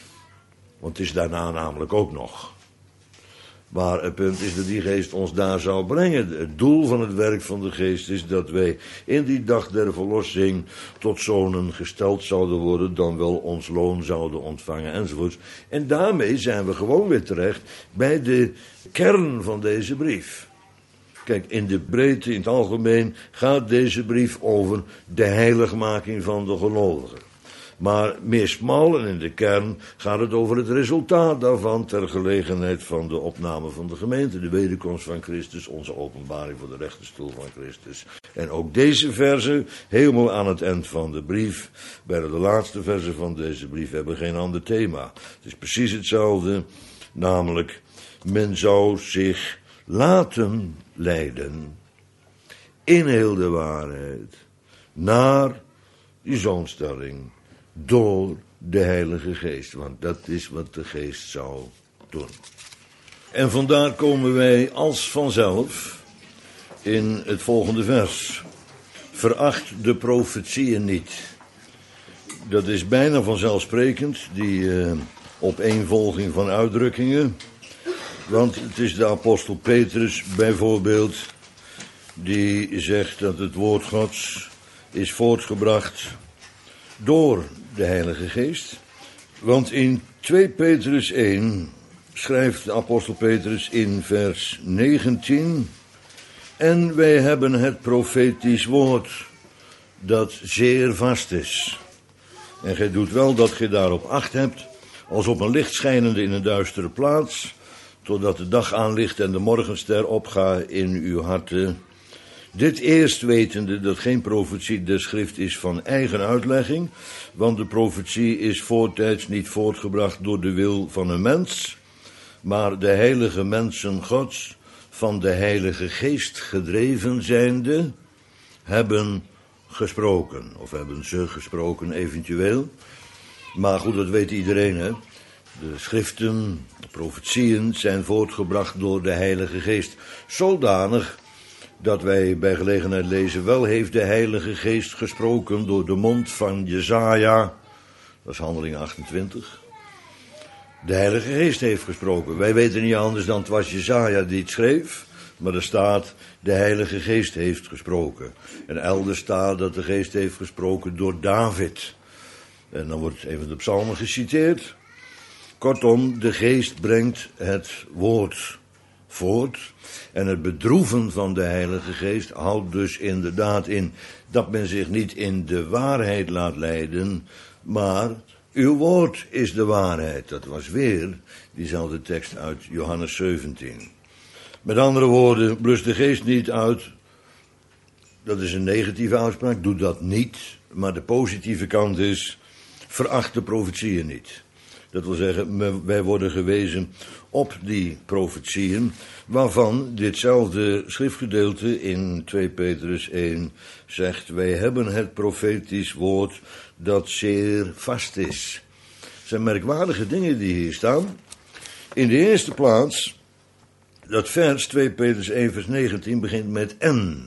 Want het is daarna namelijk ook nog. Maar het punt is dat die geest ons daar zou brengen. Het doel van het werk van de geest is dat wij in die dag der verlossing tot zonen gesteld zouden worden, dan wel ons loon zouden ontvangen enzovoorts. En daarmee zijn we gewoon weer terecht bij de kern van deze brief. Kijk, in de breedte, in het algemeen, gaat deze brief over de heiligmaking van de gelovigen. Maar meestal en in de kern gaat het over het resultaat daarvan ter gelegenheid van de opname van de gemeente, de wederkomst van Christus, onze openbaring voor de rechterstoel van Christus. En ook deze verzen, helemaal aan het eind van de brief, bij de laatste verzen van deze brief, hebben geen ander thema. Het is precies hetzelfde, namelijk men zou zich laten leiden in heel de waarheid naar die zoonstelling door de Heilige Geest. Want dat is wat de Geest zou doen. En vandaar komen wij als vanzelf in het volgende vers. Veracht de profetieën niet. Dat is bijna vanzelfsprekend, die uh, opeenvolging van uitdrukkingen. Want het is de apostel Petrus bijvoorbeeld die zegt dat het woord Gods is voortgebracht door de Heilige Geest. Want in twee Petrus één schrijft de apostel Petrus in vers negentien: en wij hebben het profetisch woord dat zeer vast is. En gij doet wel dat gij daarop acht hebt, als op een licht schijnende in een duistere plaats, totdat de dag aanlicht en de morgenster opgaat in uw harten. Dit eerst wetende dat geen profetie der schrift is van eigen uitlegging, want de profetie is voortijds niet voortgebracht door de wil van een mens, maar de heilige mensen Gods, van de Heilige Geest gedreven zijnde, hebben gesproken. Of hebben ze gesproken eventueel. Maar goed, dat weet iedereen, hè. De schriften, de profetieën zijn voortgebracht door de Heilige Geest. Zodanig dat wij bij gelegenheid lezen, wel heeft de Heilige Geest gesproken door de mond van Jesaja. Dat is Handelingen achtentwintig. De Heilige Geest heeft gesproken. Wij weten niet anders dan het was Jesaja die het schreef. Maar er staat, de Heilige Geest heeft gesproken. En elders staat dat de Geest heeft gesproken door David. En dan wordt even de psalmen geciteerd. Kortom, de Geest brengt het woord voort. En het bedroeven van de Heilige Geest houdt dus inderdaad in dat men zich niet in de waarheid laat leiden, maar uw woord is de waarheid. Dat was weer diezelfde tekst uit Johannes zeventien. Met andere woorden, blus de Geest niet uit. Dat is een negatieve uitspraak, doe dat niet. Maar de positieve kant is, veracht de profetieën niet. Dat wil zeggen, wij worden gewezen op die profetieën, waarvan ditzelfde schriftgedeelte in twee Petrus één zegt, wij hebben het profetisch woord dat zeer vast is. Het zijn merkwaardige dingen die hier staan. In de eerste plaats, dat vers twee Petrus één vers negentien begint met en.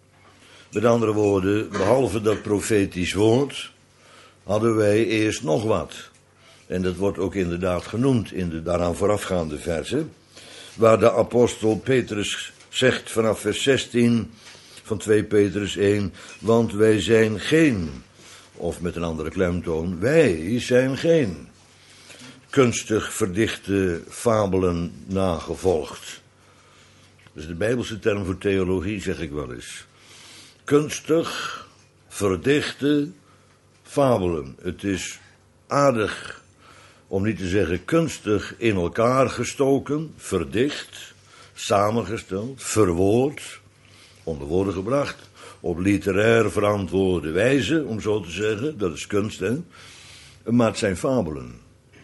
Met andere woorden, behalve dat profetisch woord, hadden wij eerst nog wat. En dat wordt ook inderdaad genoemd in de daaraan voorafgaande versen, waar de apostel Petrus zegt vanaf vers zestien van twee Petrus één, want wij zijn geen, of met een andere klemtoon, wij zijn geen kunstig verdichte fabelen nagevolgd. Dat is de Bijbelse term voor theologie, zeg ik wel eens. Kunstig verdichte fabelen. Het is aardig, om niet te zeggen kunstig, in elkaar gestoken, verdicht, samengesteld, verwoord, onder woorden gebracht, op literair verantwoorde wijze, om zo te zeggen, dat is kunst, hè. Maar het zijn fabelen.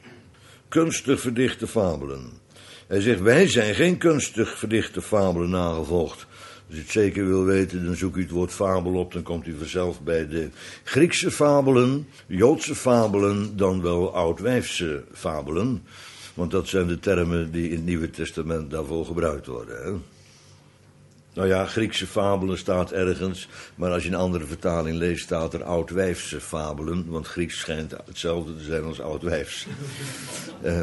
Kunstig verdichte fabelen. Hij zegt, wij zijn geen kunstig verdichte fabelen nagevolgd. Als u het zeker wil weten, dan zoek u het woord fabel op, dan komt u vanzelf bij de Griekse fabelen, Joodse fabelen, dan wel oud-wijfse fabelen. Want dat zijn de termen die in het Nieuwe Testament daarvoor gebruikt worden. Hè? Nou ja, Griekse fabelen staat ergens, maar als je een andere vertaling leest, staat er oud-wijfse fabelen, want Grieks schijnt hetzelfde te zijn als oud-wijfs. uh,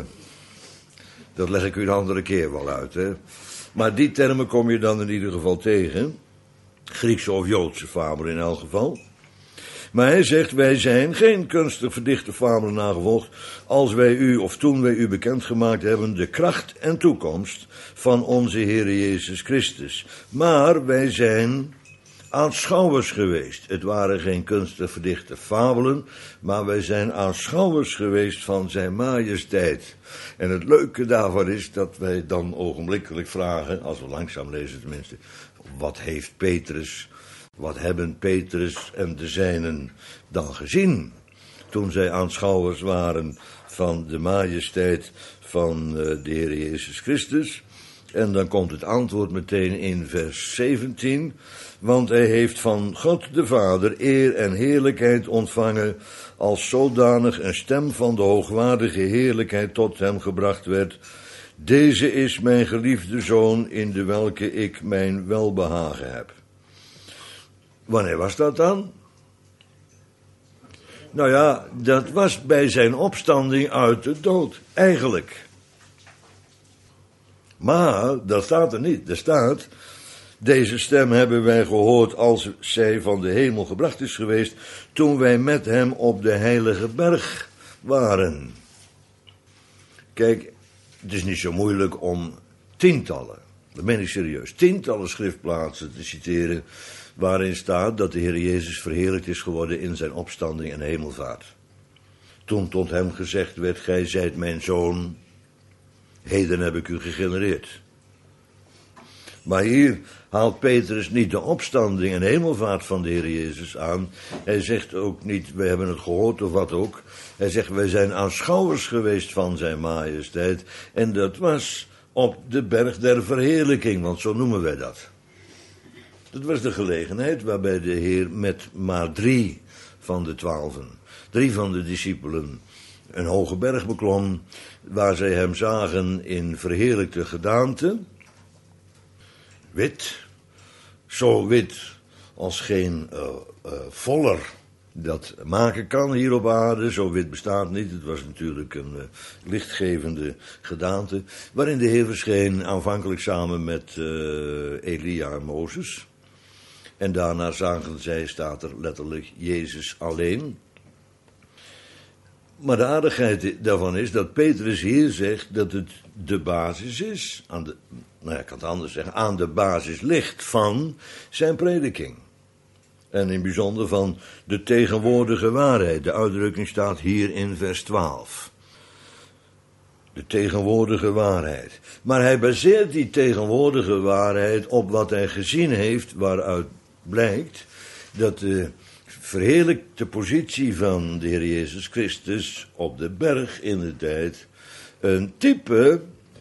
dat leg ik u een andere keer wel uit, hè. Maar die termen kom je dan in ieder geval tegen. Griekse of Joodse fabelen in elk geval. Maar hij zegt, wij zijn geen kunstig verdichte fabelen nagevolgd, als wij u, of toen wij u bekendgemaakt hebben, de kracht en toekomst van onze Heer Jezus Christus. Maar wij zijn aanschouwers geweest. Het waren geen kunstig verdichte fabelen, maar wij zijn aanschouwers geweest van zijn majesteit. En het leuke daarvan is dat wij dan ogenblikkelijk vragen, als we langzaam lezen tenminste, wat heeft Petrus, wat hebben Petrus en de zijnen dan gezien toen zij aanschouwers waren van de majesteit van de Heer Jezus Christus? En dan komt het antwoord meteen in vers zeventien. Want hij heeft van God de Vader eer en heerlijkheid ontvangen, als zodanig een stem van de hoogwaardige heerlijkheid tot hem gebracht werd. Deze is mijn geliefde zoon, in de welke ik mijn welbehagen heb. Wanneer was dat dan? Nou ja, dat was bij zijn opstanding uit de dood, eigenlijk. Maar, dat staat er niet. Er staat, deze stem hebben wij gehoord als zij van de hemel gebracht is geweest, toen wij met hem op de heilige berg waren. Kijk, het is niet zo moeilijk om tientallen, dat meen ik serieus, tientallen schriftplaatsen te citeren, waarin staat dat de Heer Jezus verheerlijkt is geworden in zijn opstanding en hemelvaart. Toen tot hem gezegd werd, gij zijt mijn zoon, heden heb ik u gegenereerd. Maar hier haalt Petrus niet de opstanding en hemelvaart van de Heer Jezus aan. Hij zegt ook niet, we hebben het gehoord of wat ook. Hij zegt, wij zijn aanschouwers geweest van zijn majesteit. En dat was op de berg der verheerlijking, want zo noemen wij dat. Dat was de gelegenheid waarbij de Heer met maar drie van de twaalfen, drie van de discipelen, een hoge berg beklom, waar zij hem zagen in verheerlijkte gedaante. Wit, zo wit als geen uh, uh, voller dat maken kan hier op aarde. Zo wit bestaat niet. Het was natuurlijk een uh, lichtgevende gedaante, waarin de Heer verscheen aanvankelijk samen met uh, Elia en Mozes. En daarna zagen zij, staat er letterlijk, Jezus alleen. Maar de aardigheid daarvan is dat Petrus hier zegt dat het de basis is, aan de, nou ja, ik kan het anders zeggen, aan de basis ligt van zijn prediking. En in het bijzonder van de tegenwoordige waarheid. De uitdrukking staat hier in vers twaalf. De tegenwoordige waarheid. Maar hij baseert die tegenwoordige waarheid op wat hij gezien heeft, waaruit blijkt dat de verheerlijkte positie van de Heer Jezus Christus op de berg in de tijd een type,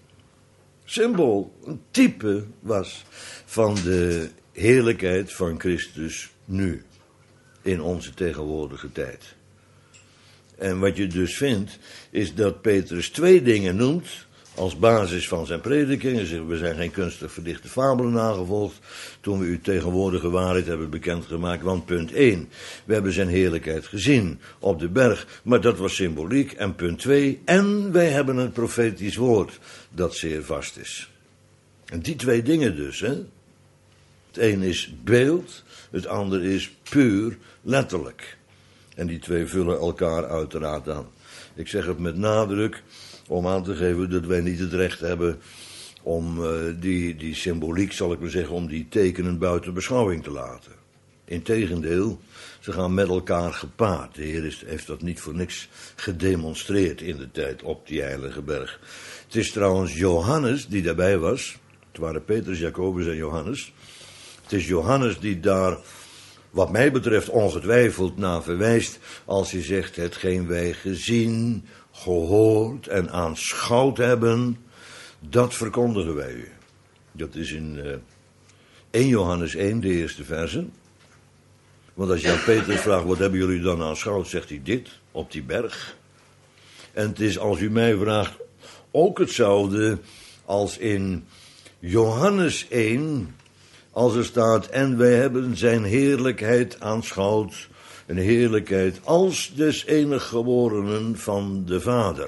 symbool, een type was van de heerlijkheid van Christus nu, in onze tegenwoordige tijd. En wat je dus vindt, is dat Petrus twee dingen noemt als basis van zijn prediking. Hij zegt, we zijn geen kunstig verdichte fabelen nagevolgd toen we uw tegenwoordige waarheid hebben bekendgemaakt. Want punt één, we hebben zijn heerlijkheid gezien op de berg, maar dat was symboliek. En punt twee, en wij hebben een profetisch woord dat zeer vast is. En die twee dingen dus, hè. Het een is beeld, het ander is puur letterlijk. En die twee vullen elkaar uiteraard aan. Ik zeg het met nadruk om aan te geven dat wij niet het recht hebben om uh, die, die symboliek, zal ik maar zeggen, om die tekenen buiten beschouwing te laten. Integendeel, ze gaan met elkaar gepaard. De Heer is, heeft dat niet voor niks gedemonstreerd in de tijd op die heilige berg. Het is trouwens Johannes die daarbij was. Het waren Petrus, Jacobus en Johannes. Het is Johannes die daar, wat mij betreft, ongetwijfeld naar verwijst als hij zegt, hetgeen wij gezien, gehoord en aanschouwd hebben, dat verkondigen wij u. Dat is in uh, eerste Johannes één, de eerste verse. Want als je aan Petrus vraagt, wat hebben jullie dan aanschouwd, zegt hij dit, op die berg. En het is, als u mij vraagt, ook hetzelfde als in Johannes één, als er staat, en wij hebben zijn heerlijkheid aanschouwd, een heerlijkheid als des enig geborenen van de Vader.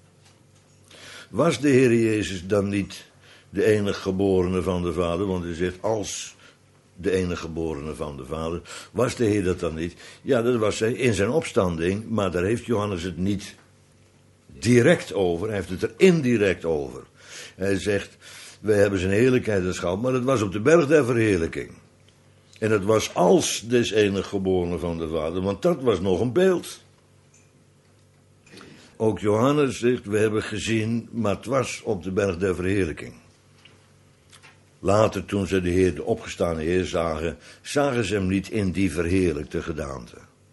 Was de Heer Jezus dan niet de enig geborene van de Vader? Want hij zegt, als de enige geborene van de Vader. Was de Heer dat dan niet? Ja, dat was hij in zijn opstanding, maar daar heeft Johannes het niet direct over. Hij heeft het er indirect over. Hij zegt, wij hebben zijn heerlijkheid aanschouwd, maar het was op de berg der verheerlijking. En het was als des enig geborene van de Vader, want dat was nog een beeld. Ook Johannes zegt, we hebben gezien, maar het was op de berg der verheerlijking. Later, toen ze de Heer, de opgestane Heer, zagen, zagen ze hem niet in die verheerlijkte gedaante.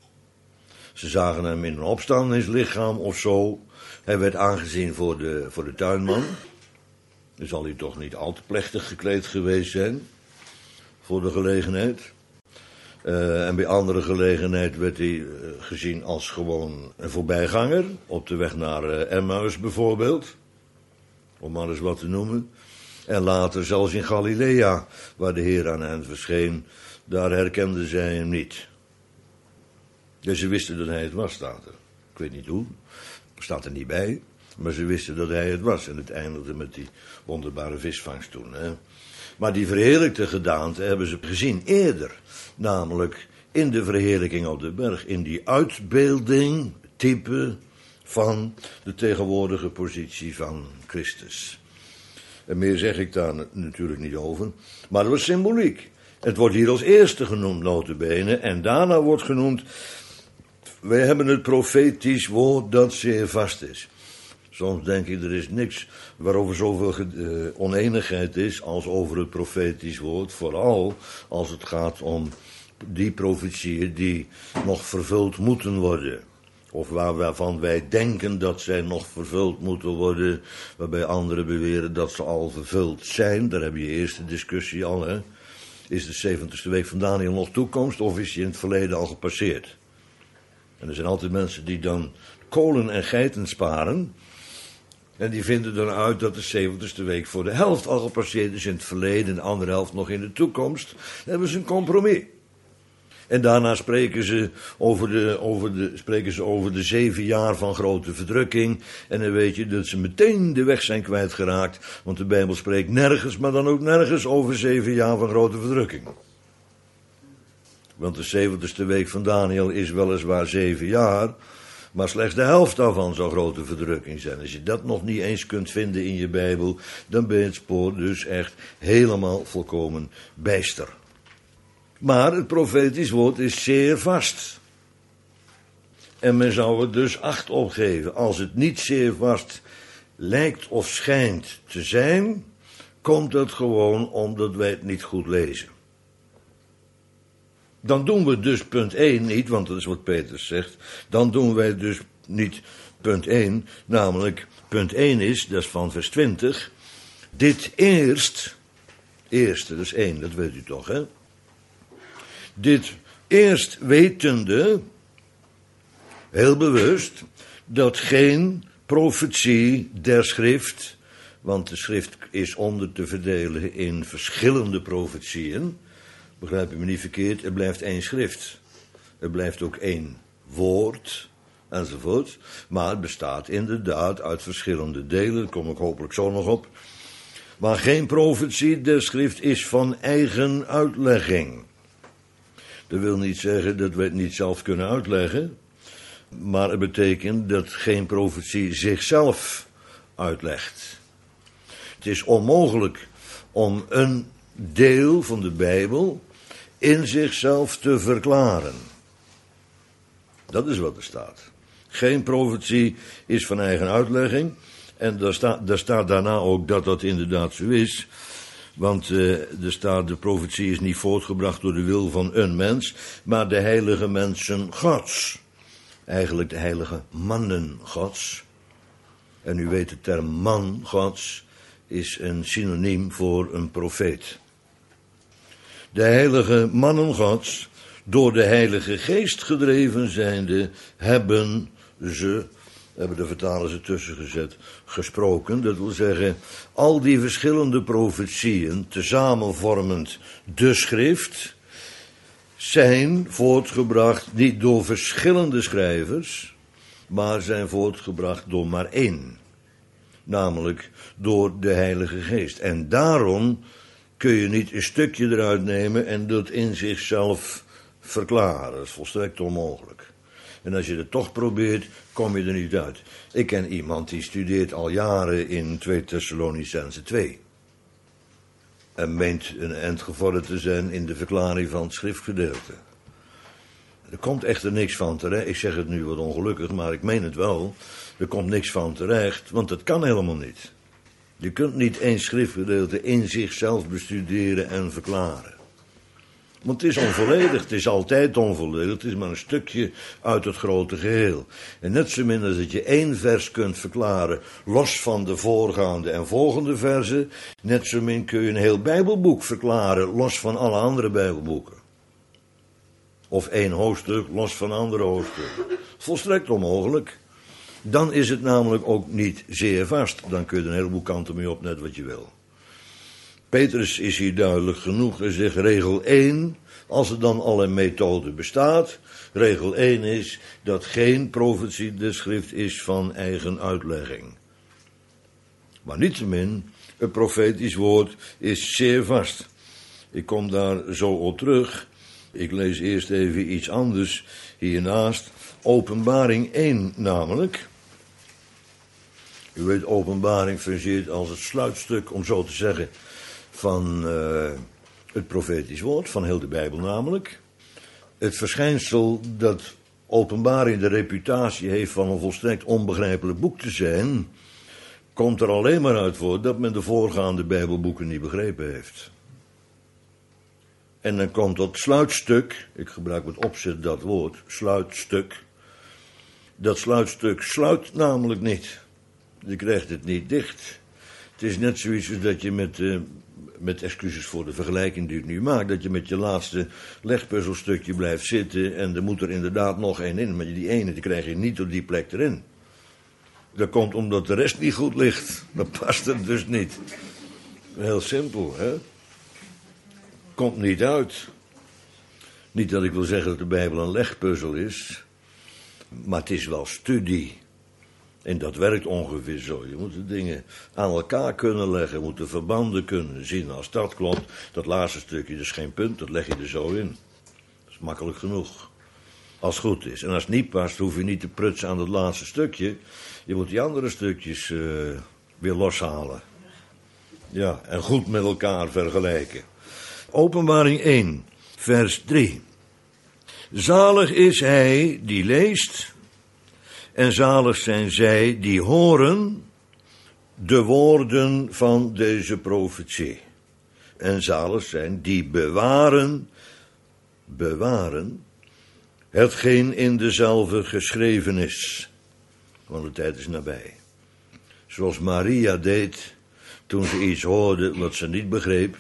Ze zagen hem in een opstandingslichaam of zo. Hij werd aangezien voor de, voor de tuinman. Dan zal hij toch niet al te plechtig gekleed geweest zijn voor de gelegenheid. Uh, en bij andere gelegenheid werd hij uh, gezien als gewoon een voorbijganger. Op de weg naar uh, Emmaus bijvoorbeeld. Om maar eens wat te noemen. En later zelfs in Galilea, waar de Heer aan hen verscheen. Daar herkenden zij hem niet. Dus ze wisten dat hij het was, staat er. Ik weet niet hoe, staat er niet bij. Maar ze wisten dat hij het was. En het eindigde met die wonderbare visvangst toen. Hè. Maar die verheerlijkte gedaante hebben ze gezien eerder. Namelijk in de verheerlijking op de berg. In die uitbeelding, type van de tegenwoordige positie van Christus. En meer zeg ik daar natuurlijk niet over. Maar dat was symboliek. Het wordt hier als eerste genoemd, nota bene. En daarna wordt genoemd, wij hebben het profetisch woord dat zeer vast is. Soms denk ik, er is niks waarover zoveel uh, oneenigheid is als over het profetisch woord. Vooral als het gaat om die profetieën die nog vervuld moeten worden. Of waar, waarvan wij denken dat zij nog vervuld moeten worden. Waarbij anderen beweren dat ze al vervuld zijn. Daar heb je je eerste discussie al. Hè? Is de zeventigste week van Daniel nog toekomst of is die in het verleden al gepasseerd? En er zijn altijd mensen die dan kolen en geiten sparen. En die vinden dan uit dat de zeventigste week voor de helft al gepasseerd is in het verleden. En de andere helft nog in de toekomst. Dan hebben ze een compromis. En daarna spreken ze over de, over de, spreken ze over de zeven jaar van grote verdrukking. En dan weet je dat ze meteen de weg zijn kwijtgeraakt. Want de Bijbel spreekt nergens, maar dan ook nergens over zeven jaar van grote verdrukking. Want de zeventigste week van Daniel is weliswaar zeven jaar. Maar slechts de helft daarvan zou grote verdrukking zijn. Als je dat nog niet eens kunt vinden in je Bijbel, dan ben je het spoor dus echt helemaal volkomen bijster. Maar het profetisch woord is zeer vast. En men zou er dus acht op geven. Als het niet zeer vast lijkt of schijnt te zijn, komt het gewoon omdat wij het niet goed lezen. Dan doen we dus punt één niet, want dat is wat Petrus zegt. Dan doen wij dus niet punt één, namelijk punt één is, dat is van vers twintig. Dit eerst, eerste, dat is één, dat weet u toch, hè? Dit eerst wetende, heel bewust, dat geen profetie der schrift, want de schrift is onder te verdelen in verschillende profetieën. Begrijp je me niet verkeerd, er blijft één schrift. Er blijft ook één woord, enzovoort. Maar het bestaat inderdaad uit verschillende delen, daar kom ik hopelijk zo nog op. Maar geen profetie der schrift is van eigen uitlegging. Dat wil niet zeggen dat we het niet zelf kunnen uitleggen. Maar het betekent dat geen profetie zichzelf uitlegt. Het is onmogelijk om een deel van de Bijbel in zichzelf te verklaren. Dat is wat er staat. Geen profetie is van eigen uitlegging. En daar staat, daar staat daarna ook dat dat inderdaad zo is. Want uh, er staat, de profetie is niet voortgebracht door de wil van een mens, maar de heilige mensen Gods. Eigenlijk de heilige mannen Gods. En u weet, de term man Gods is een synoniem voor een profeet. De heilige mannen Gods, door de Heilige Geest gedreven zijnde, hebben ze, hebben de vertalers ertussen gezet, gesproken. Dat wil zeggen, al die verschillende profetieën, tezamen vormend de schrift, zijn voortgebracht niet door verschillende schrijvers, maar zijn voortgebracht door maar één. Namelijk door de Heilige Geest. En daarom kun je niet een stukje eruit nemen en dat in zichzelf verklaren. Dat is volstrekt onmogelijk. En als je het toch probeert, kom je er niet uit. Ik ken iemand die studeert al jaren in twee Thessalonicenzen twee. en meent een eind gevorderd te zijn in de verklaring van het schriftgedeelte. Er komt echter niks van terecht. Ik zeg het nu wat ongelukkig, maar ik meen het wel. Er komt niks van terecht, want dat kan helemaal niet. Je kunt niet één schriftgedeelte in zichzelf bestuderen en verklaren. Want het is onvolledig, het is altijd onvolledig, het is maar een stukje uit het grote geheel. En net zo min als dat je één vers kunt verklaren, los van de voorgaande en volgende verzen, net zo min kun je een heel Bijbelboek verklaren, los van alle andere Bijbelboeken. Of één hoofdstuk, los van andere hoofdstukken. Volstrekt onmogelijk. Dan is het namelijk ook niet zeer vast. Dan kun je er een heleboel kanten mee op, net wat je wil. Petrus is hier duidelijk genoeg. Hij zegt regel één, als er dan al een methode bestaat. Regel één is dat geen profetie de schrift is van eigen uitlegging. Maar niettemin, het profetisch woord is zeer vast. Ik kom daar zo op terug. Ik lees eerst even iets anders hiernaast. Openbaring één namelijk. U weet, openbaring fungeert als het sluitstuk, om zo te zeggen, van uh, het profetisch woord, van heel de Bijbel namelijk. Het verschijnsel dat openbaring de reputatie heeft van een volstrekt onbegrijpelijk boek te zijn, komt er alleen maar uit voort dat men de voorgaande Bijbelboeken niet begrepen heeft. En dan komt dat sluitstuk, ik gebruik met opzet dat woord, sluitstuk. Dat sluitstuk sluit namelijk niet. Je krijgt het niet dicht. Het is net zoiets als dat je met, uh, met excuses voor de vergelijking die ik nu maak, dat je met je laatste legpuzzelstukje blijft zitten en er moet er inderdaad nog één in, maar die ene die krijg je niet op die plek erin. Dat komt omdat de rest niet goed ligt. Dat past er dus niet. Heel simpel, hè? Komt niet uit. Niet dat ik wil zeggen dat de Bijbel een legpuzzel is, maar het is wel studie. En dat werkt ongeveer zo. Je moet de dingen aan elkaar kunnen leggen, je moet de verbanden kunnen zien. Als dat klopt, dat laatste stukje, dat is geen punt, dat leg je er zo in. Dat is makkelijk genoeg. Als het goed is. En als het niet past, hoef je niet te prutsen aan het laatste stukje. Je moet die andere stukjes uh, weer loshalen. Ja, en goed met elkaar vergelijken. Openbaring één, vers drie. Zalig is hij die leest, en zalig zijn zij die horen de woorden van deze profetie. En zalig zijn die bewaren, bewaren, hetgeen in dezelfde geschreven is. Want de tijd is nabij. Zoals Maria deed toen ze iets hoorde wat ze niet begreep.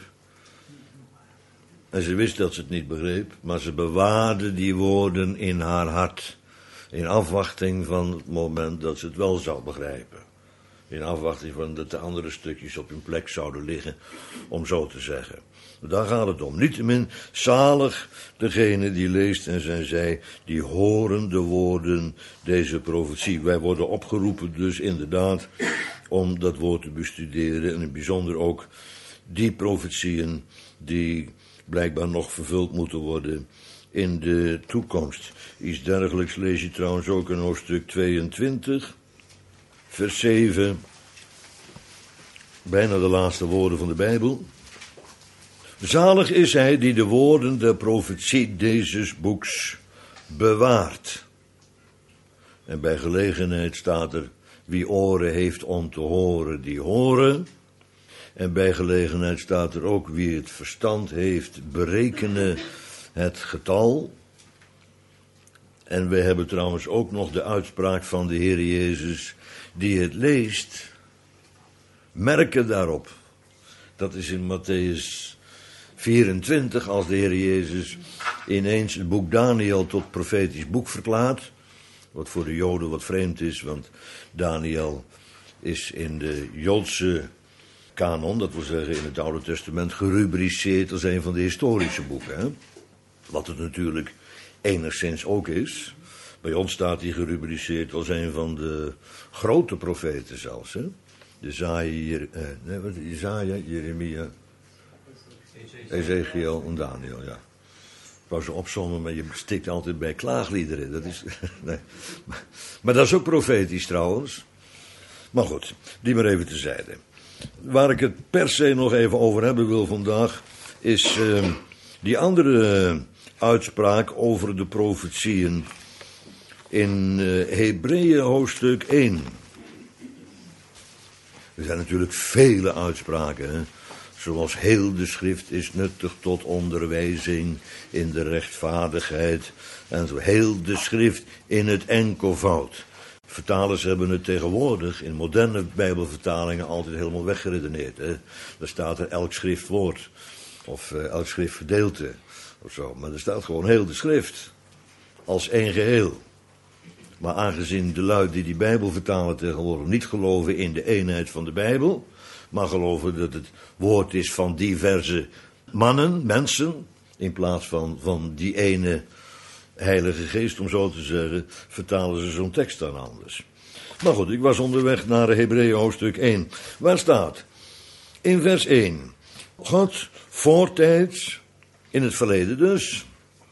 En ze wist dat ze het niet begreep, maar ze bewaarde die woorden in haar hart. In afwachting van het moment dat ze het wel zou begrijpen. In afwachting van dat de andere stukjes op hun plek zouden liggen, om zo te zeggen. Daar gaat het om. Niettemin, zalig degene die leest en zijn zij, die horen de woorden deze profetie. Wij worden opgeroepen dus inderdaad om dat woord te bestuderen. En in het bijzonder ook die profetieën die blijkbaar nog vervuld moeten worden in de toekomst. Iets dergelijks lees je trouwens ook in hoofdstuk tweeëntwintig, vers zeven. Bijna de laatste woorden van de Bijbel. Zalig is hij die de woorden der profetie deze boeks bewaart. En bij gelegenheid staat er, wie oren heeft om te horen, die horen. En bij gelegenheid staat er ook, wie het verstand heeft, berekenen het getal. En we hebben trouwens ook nog de uitspraak van de Heer Jezus, die het leest, merken daarop. Dat is in Mattheüs vierentwintig, als de Heer Jezus ineens het boek Daniel tot profetisch boek verklaart. Wat voor de Joden wat vreemd is, want Daniel is in de Joodse kanon, dat wil zeggen in het Oude Testament, gerubriceerd als een van de historische boeken. Hè? Wat het natuurlijk enigszins ook is. Bij ons staat hij gerubriceerd als een van de grote profeten zelfs. Hè? Jesaja, eh, nee, wat, Jesaja, Jeremia, Ezekiel en Daniel, ja. Ik wou ze opzommen, maar je stikt altijd bij klaagliederen. Dat is, nee. maar, maar dat is ook profetisch trouwens. Maar goed, die maar even terzijde. Waar ik het per se nog even over hebben wil vandaag, is uh, die andere uitspraak over de profetieën in uh, Hebreeën hoofdstuk één. Er zijn natuurlijk vele uitspraken, hè? Zoals heel de schrift is nuttig tot onderwijzing in de rechtvaardigheid. En zo heel de schrift in het enkelvoud. Vertalers hebben het tegenwoordig in moderne bijbelvertalingen altijd helemaal weggeredeneerd. Hè? Daar staat er elk schriftwoord of uh, elk schriftgedeelte of zo. Maar er staat gewoon heel de schrift als één geheel. Maar aangezien de lui die die Bijbel vertalen tegenwoordig niet geloven in de eenheid van de Bijbel, maar geloven dat het woord is van diverse mannen, mensen, in plaats van, van die ene Heilige Geest, om zo te zeggen, vertalen ze zo'n tekst dan anders. Maar goed, ik was onderweg naar Hebreeën hoofdstuk één. Waar staat? In vers één. God voortijds, in het verleden dus,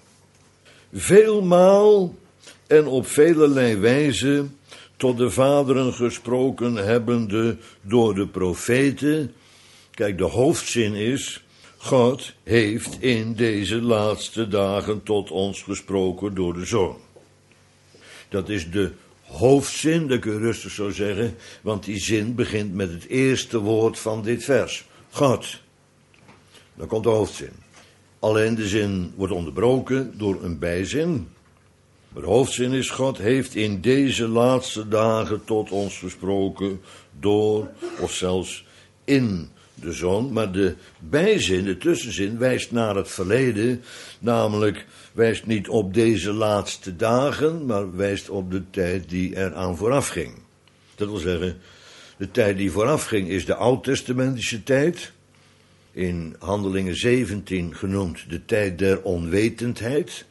veelmaal en op velelei wijze tot de vaderen gesproken hebbende door de profeten. Kijk, de hoofdzin is, God heeft in deze laatste dagen tot ons gesproken door de Zoon. Dat is de hoofdzin, dat kun je rustig zo zeggen, want die zin begint met het eerste woord van dit vers. God. Dan komt de hoofdzin. Alleen de zin wordt onderbroken door een bijzin. Maar de hoofdzin is, God heeft in deze laatste dagen tot ons gesproken door, of zelfs in de Zoon. Maar de bijzin, de tussenzin, wijst naar het verleden, namelijk wijst niet op deze laatste dagen, maar wijst op de tijd die eraan vooraf ging. Dat wil zeggen, de tijd die vooraf ging is de oud-testamentische tijd, in Handelingen zeventien genoemd de tijd der onwetendheid.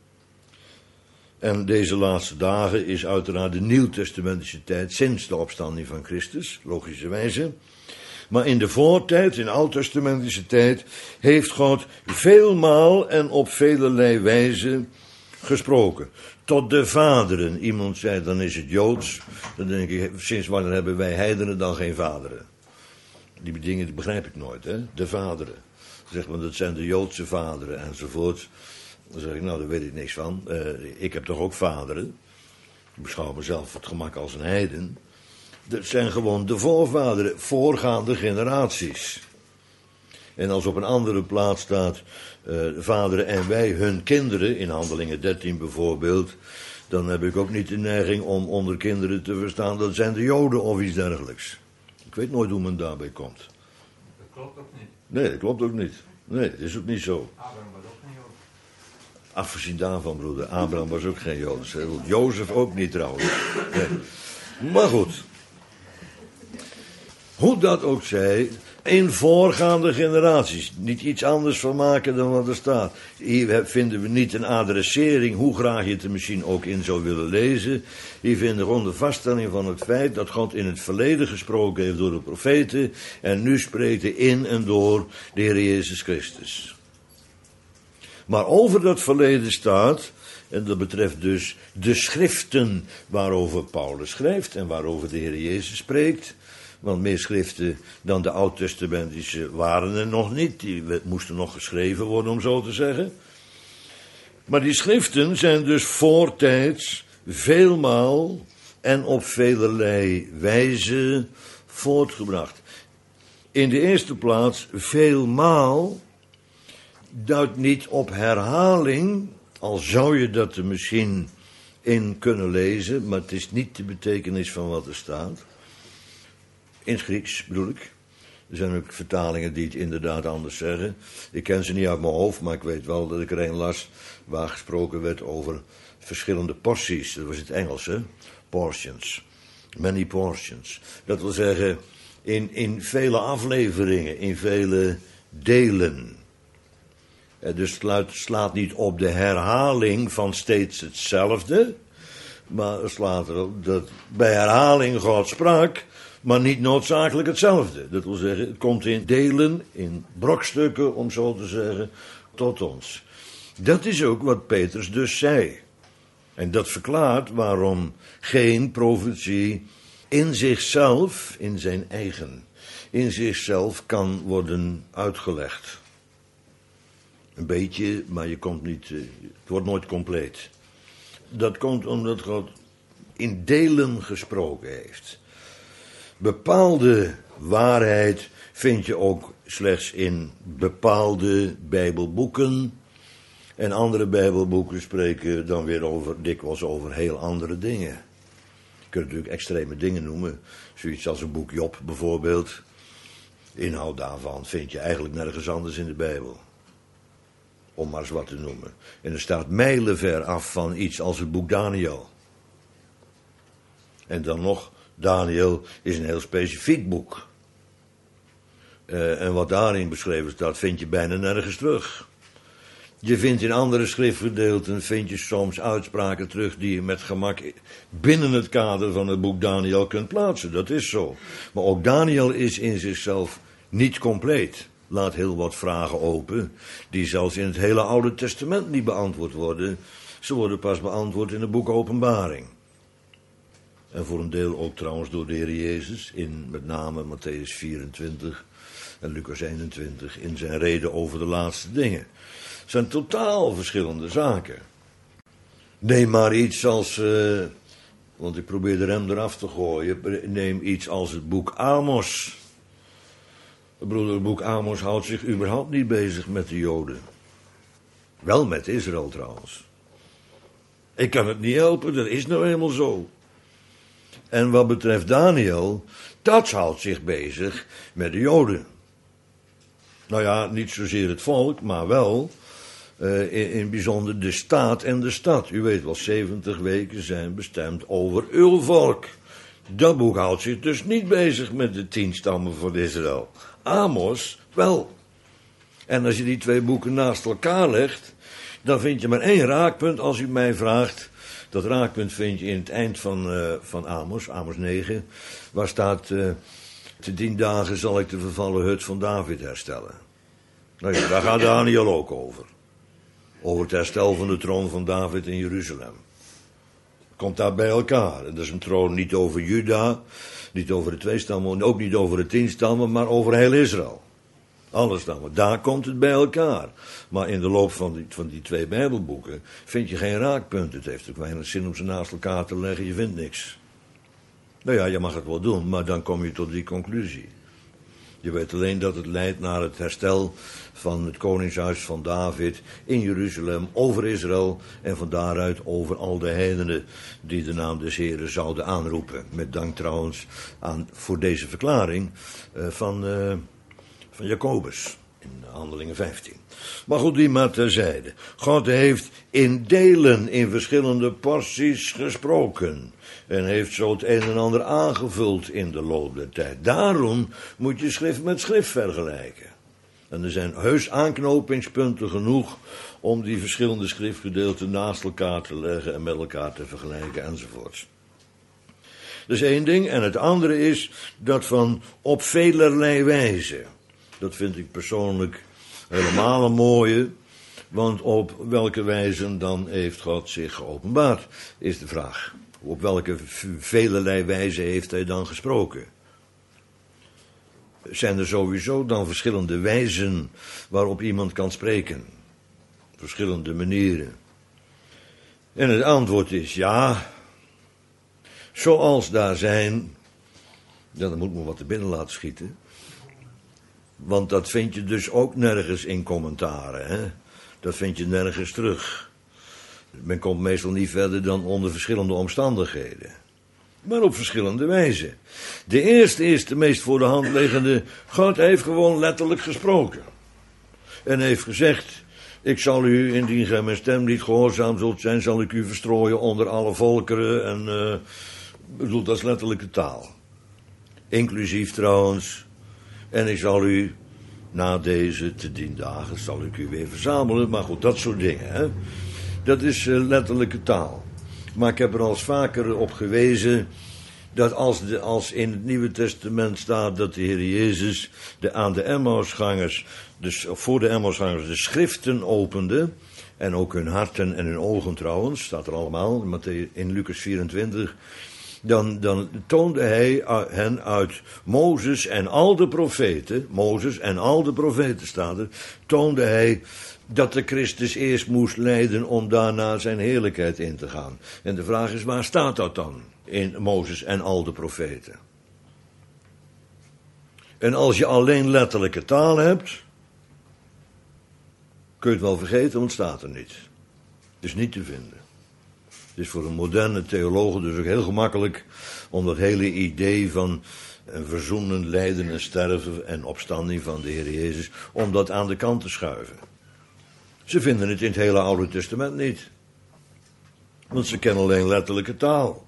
En deze laatste dagen is uiteraard de nieuwtestamentische tijd sinds de opstanding van Christus, logischerwijze. Maar in de voortijd, in de oud-testamentische tijd, heeft God veelmaal en op velelei wijze gesproken. Tot de vaderen. Iemand zei, dan is het Joods. Dan denk ik, sinds wanneer hebben wij heidenen dan geen vaderen? Die dingen begrijp ik nooit, hè? De vaderen. Zeg maar, dat zijn de Joodse vaderen enzovoort. Dan zeg ik, nou, daar weet ik niks van. Uh, ik heb toch ook vaderen. Ik beschouw mezelf voor het gemak als een heiden. Dat zijn gewoon de voorvaderen, voorgaande generaties. En als op een andere plaats staat, uh, vaderen en wij hun kinderen, in Handelingen dertien bijvoorbeeld, dan heb ik ook niet de neiging om onder kinderen te verstaan, dat zijn de Joden of iets dergelijks. Ik weet nooit hoe men daarbij komt. Dat klopt ook niet. Nee, dat klopt ook niet. Nee, dat is ook niet zo. Abraham was ook geen Jood. Afgezien daarvan, broeder, Abraham was ook geen Jood. Jozef ook niet trouwens. Nee. Maar goed. Hoe dat ook zij, in voorgaande generaties, niet iets anders van maken dan wat er staat. Hier vinden we niet een adressering, hoe graag je het er misschien ook in zou willen lezen. Hier vinden we gewoon de vaststelling van het feit dat God in het verleden gesproken heeft door de profeten en nu spreekt hij in en door de Heer Jezus Christus. Maar over dat verleden staat, en dat betreft dus de schriften waarover Paulus schrijft en waarover de Heer Jezus spreekt. Want meer schriften dan de oud-testamentische waren er nog niet. Die moesten nog geschreven worden, om zo te zeggen. Maar die schriften zijn dus voortijds veelmaal en op velerlei wijze voortgebracht. In de eerste plaats, veelmaal duidt niet op herhaling, al zou je dat er misschien in kunnen lezen, maar het is niet de betekenis van wat er staat. In het Grieks bedoel ik. Er zijn ook vertalingen die het inderdaad anders zeggen. Ik ken ze niet uit mijn hoofd, maar ik weet wel dat ik er een las waar gesproken werd over verschillende porties. Dat was het Engels, hè? Portions. Many portions. Dat wil zeggen, in, in vele afleveringen, in vele delen. Dus het slaat niet op de herhaling van steeds hetzelfde, maar het slaat erop dat bij herhaling God sprak, maar niet noodzakelijk hetzelfde. Dat wil zeggen, het komt in delen, in brokstukken, om zo te zeggen, tot ons. Dat is ook wat Petrus dus zei. En dat verklaart waarom geen profetie in zichzelf, in zijn eigen in zichzelf kan worden uitgelegd. Een beetje, maar je komt niet, het wordt nooit compleet. Dat komt omdat God in delen gesproken heeft. Bepaalde waarheid vind je ook slechts in bepaalde Bijbelboeken. En andere Bijbelboeken spreken dan weer over, dikwijls over heel andere dingen. Je kunt natuurlijk extreme dingen noemen. Zoiets als een boek Job bijvoorbeeld. Inhoud daarvan vind je eigenlijk nergens anders in de Bijbel. Om maar eens wat te noemen. En er staat mijlenver af van iets als het boek Daniel. En dan nog, Daniel is een heel specifiek boek. Uh, en wat daarin beschreven staat, vind je bijna nergens terug. Je vindt in andere schriftgedeelten, vind je soms uitspraken terug die je met gemak binnen het kader van het boek Daniel kunt plaatsen. Dat is zo. Maar ook Daniel is in zichzelf niet compleet. Laat heel wat vragen open, die zelfs in het hele Oude Testament niet beantwoord worden. Ze worden pas beantwoord in het boek Openbaring. En voor een deel ook trouwens door de Heer Jezus, in met name Matthäus vierentwintig en Lucas eenentwintig, in zijn reden over de laatste dingen. Het zijn totaal verschillende zaken. Neem maar iets als, uh, want ik probeer de rem eraf te gooien, neem iets als het boek Amos. Broeder, het boek Amos houdt zich überhaupt niet bezig met de Joden. Wel met Israël trouwens. Ik kan het niet helpen, dat is nou eenmaal zo. En wat betreft Daniel, dat houdt zich bezig met de Joden. Nou ja, niet zozeer het volk, maar wel uh, in, in bijzonder de staat en de stad. U weet wel, zeventig weken zijn bestemd over uw volk. Dat boek houdt zich dus niet bezig met de tien stammen van Israël. Amos wel. En als je die twee boeken naast elkaar legt, dan vind je maar één raakpunt als u mij vraagt. Dat raakpunt vind je in het eind van, uh, van Amos, Amos negen, waar staat, uh, te tien dagen zal ik de vervallen hut van David herstellen. Nou ja, daar gaat Daniel ook over. Over het herstel van de troon van David in Jeruzalem. Komt daar bij elkaar. En dat is een troon niet over Juda, niet over de twee stammen, ook niet over de tien stammen, maar over heel Israël. Alle stammen. Daar komt het bij elkaar. Maar in de loop van die, van die twee Bijbelboeken vind je geen raakpunten. Het heeft ook weinig zin om ze naast elkaar te leggen. Je vindt niks. Nou ja, je mag het wel doen, maar dan kom je tot die conclusie. Je weet alleen dat het leidt naar het herstel van het koningshuis van David in Jeruzalem, over Israël en van daaruit over al de heidenen die de naam des Heren zouden aanroepen. Met dank trouwens aan, voor deze verklaring uh, van, uh, van Jacobus in Handelingen vijftien. Maar goed, die maar terzijde. God heeft in delen, in verschillende porties gesproken. En heeft zo het een en ander aangevuld in de loop der tijd. Daarom moet je schrift met schrift vergelijken. En er zijn heus aanknopingspunten genoeg om die verschillende schriftgedeelten naast elkaar te leggen en met elkaar te vergelijken enzovoorts. Dat is één ding. En het andere is dat van op velerlei wijze. Dat vind ik persoonlijk helemaal een mooie. Want op welke wijze dan heeft God zich geopenbaard, is de vraag. Op welke velerlei wijze heeft hij dan gesproken? Zijn er sowieso dan verschillende wijzen waarop iemand kan spreken? Verschillende manieren. En het antwoord is ja. Zoals daar zijn. Ja, dan moet me wat te binnen laten schieten. Want dat vind je dus ook nergens in commentaren. Hè? Dat vind je nergens terug. Men komt meestal niet verder dan onder verschillende omstandigheden. Maar op verschillende wijzen. De eerste is de meest voor de hand liggende. God heeft gewoon letterlijk gesproken. En heeft gezegd: ik zal u, indien gij mijn stem niet gehoorzaam zult zijn, zal ik u verstrooien onder alle volkeren. En uh, bedoel, dat is letterlijke taal. Inclusief trouwens. En ik zal u na deze te dien dagen zal ik u weer verzamelen. Maar goed, dat soort dingen, hè. Dat is uh, letterlijke taal. Maar ik heb er al eens vaker op gewezen dat als, de, als in het Nieuwe Testament staat dat de Heer Jezus de, aan de Emmausgangers, dus voor de Emmausgangers de schriften opende, en ook hun harten en hun ogen trouwens, staat er allemaal, in Lucas vierentwintig, dan, dan toonde hij hen uit Mozes en al de profeten, Mozes en al de profeten staat er, toonde hij dat de Christus eerst moest lijden om daarna zijn heerlijkheid in te gaan. En de vraag is, waar staat dat dan in Mozes en al de profeten? En als je alleen letterlijke taal hebt, kun je het wel vergeten, want het staat er niet. Het is niet te vinden. Het is voor een moderne theoloog dus ook heel gemakkelijk om dat hele idee van een verzoenend lijden en sterven en opstanding van de Heer Jezus, om dat aan de kant te schuiven. Ze vinden het in het hele Oude Testament niet. Want ze kennen alleen letterlijke taal.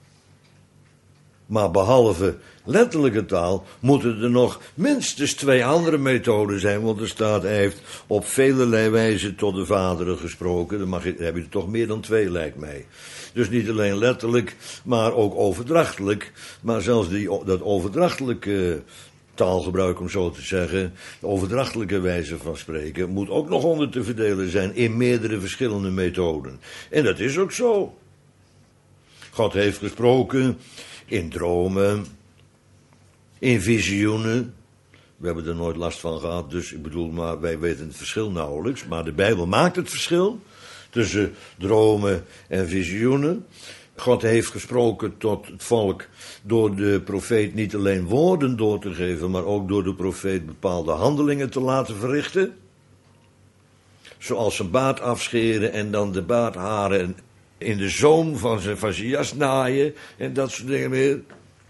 Maar behalve letterlijke taal moeten er nog minstens twee andere methoden zijn. Want er staat, hij heeft op velelei wijze tot de vaderen gesproken. Dan mag je, dan heb je er toch meer dan twee, lijkt mij. Dus niet alleen letterlijk, maar ook overdrachtelijk. Maar zelfs die, dat overdrachtelijke taalgebruik, om zo te zeggen, de overdrachtelijke wijze van spreken, moet ook nog onder te verdelen zijn in meerdere verschillende methoden. En dat is ook zo. God heeft gesproken in dromen, in visioenen. We hebben er nooit last van gehad, dus ik bedoel, maar wij weten het verschil nauwelijks. Maar de Bijbel maakt het verschil tussen dromen en visioenen. God heeft gesproken tot het volk door de profeet niet alleen woorden door te geven, maar ook door de profeet bepaalde handelingen te laten verrichten. Zoals zijn baard afscheren en dan de baardharen in de zoom van zijn, van zijn jas naaien en dat soort dingen meer.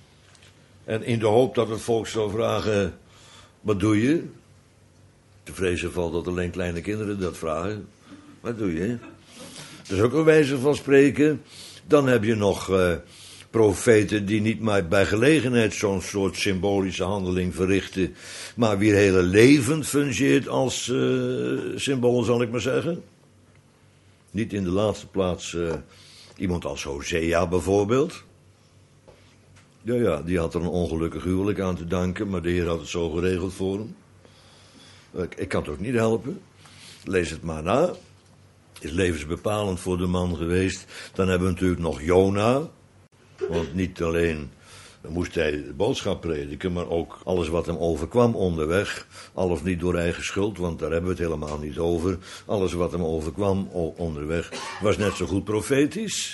En in de hoop dat het volk zou vragen, wat doe je? Te vrezen valt dat alleen kleine kinderen dat vragen. Wat doe je? Dat is ook een wijze van spreken. Dan heb je nog uh, profeten die niet maar bij gelegenheid zo'n soort symbolische handeling verrichten, maar wier hele leven fungeert als uh, symbool, zal ik maar zeggen. Niet in de laatste plaats uh, iemand als Hosea bijvoorbeeld. Ja, ja, die had er een ongelukkig huwelijk aan te danken, maar de Heer had het zo geregeld voor hem. Ik, ik kan het ook niet helpen. Lees het maar na. Is levensbepalend voor de man geweest. Dan hebben we natuurlijk nog Jona. Want niet alleen moest hij de boodschap prediken, maar ook alles wat hem overkwam onderweg. Al of niet door eigen schuld, want daar hebben we het helemaal niet over. Alles wat hem overkwam onderweg was net zo goed profetisch.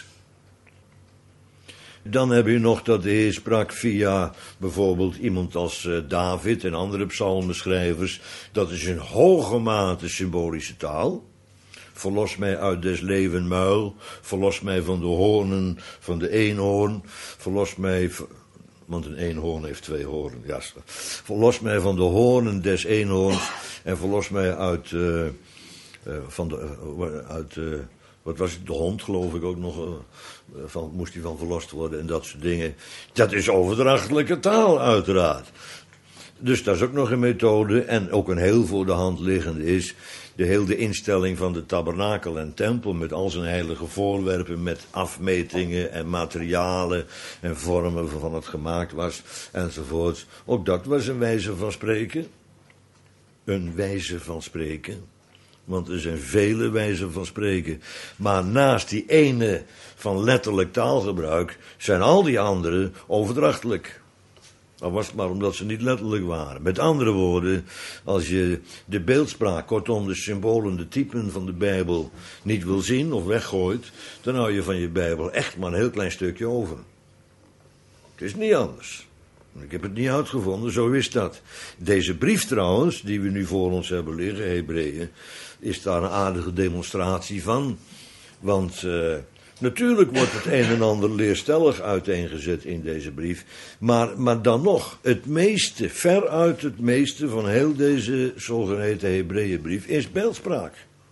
Dan heb je nog dat de Heer sprak via bijvoorbeeld iemand als uh, David en andere psalmenschrijvers. Dat is in hoge mate symbolische taal. Verlos mij uit des leven muil, verlos mij van de hoornen van de eenhoorn, verlos mij, want een eenhoorn heeft twee hoornen, ja. Verlos mij van de hoornen des eenhoorns en verlos mij uit, uh, uh, van de, uh, uit uh, wat was het, de hond geloof ik ook nog, uh, van, moest hij van verlost worden en dat soort dingen. Dat is overdrachtelijke taal uiteraard. Dus dat is ook nog een methode en ook een heel voor de hand liggende is de hele instelling van de tabernakel en tempel met al zijn heilige voorwerpen, met afmetingen en materialen en vormen waarvan het gemaakt was enzovoort. Ook dat was een wijze van spreken. Een wijze van spreken. Want er zijn vele wijzen van spreken. Maar naast die ene van letterlijk taalgebruik zijn al die andere overdrachtelijk. Al was het maar omdat ze niet letterlijk waren. Met andere woorden, als je de beeldspraak, kortom de symbolen, de typen van de Bijbel niet wil zien of weggooit, dan hou je van je Bijbel echt maar een heel klein stukje over. Het is niet anders. Ik heb het niet uitgevonden, zo is dat. Deze brief trouwens, die we nu voor ons hebben liggen, Hebreeën, is daar een aardige demonstratie van. Want Uh, natuurlijk wordt het een en ander leerstellig uiteengezet in deze brief. Maar, maar dan nog, het meeste, veruit het meeste van heel deze zogeheten Hebreeënbrief is beeldspraak.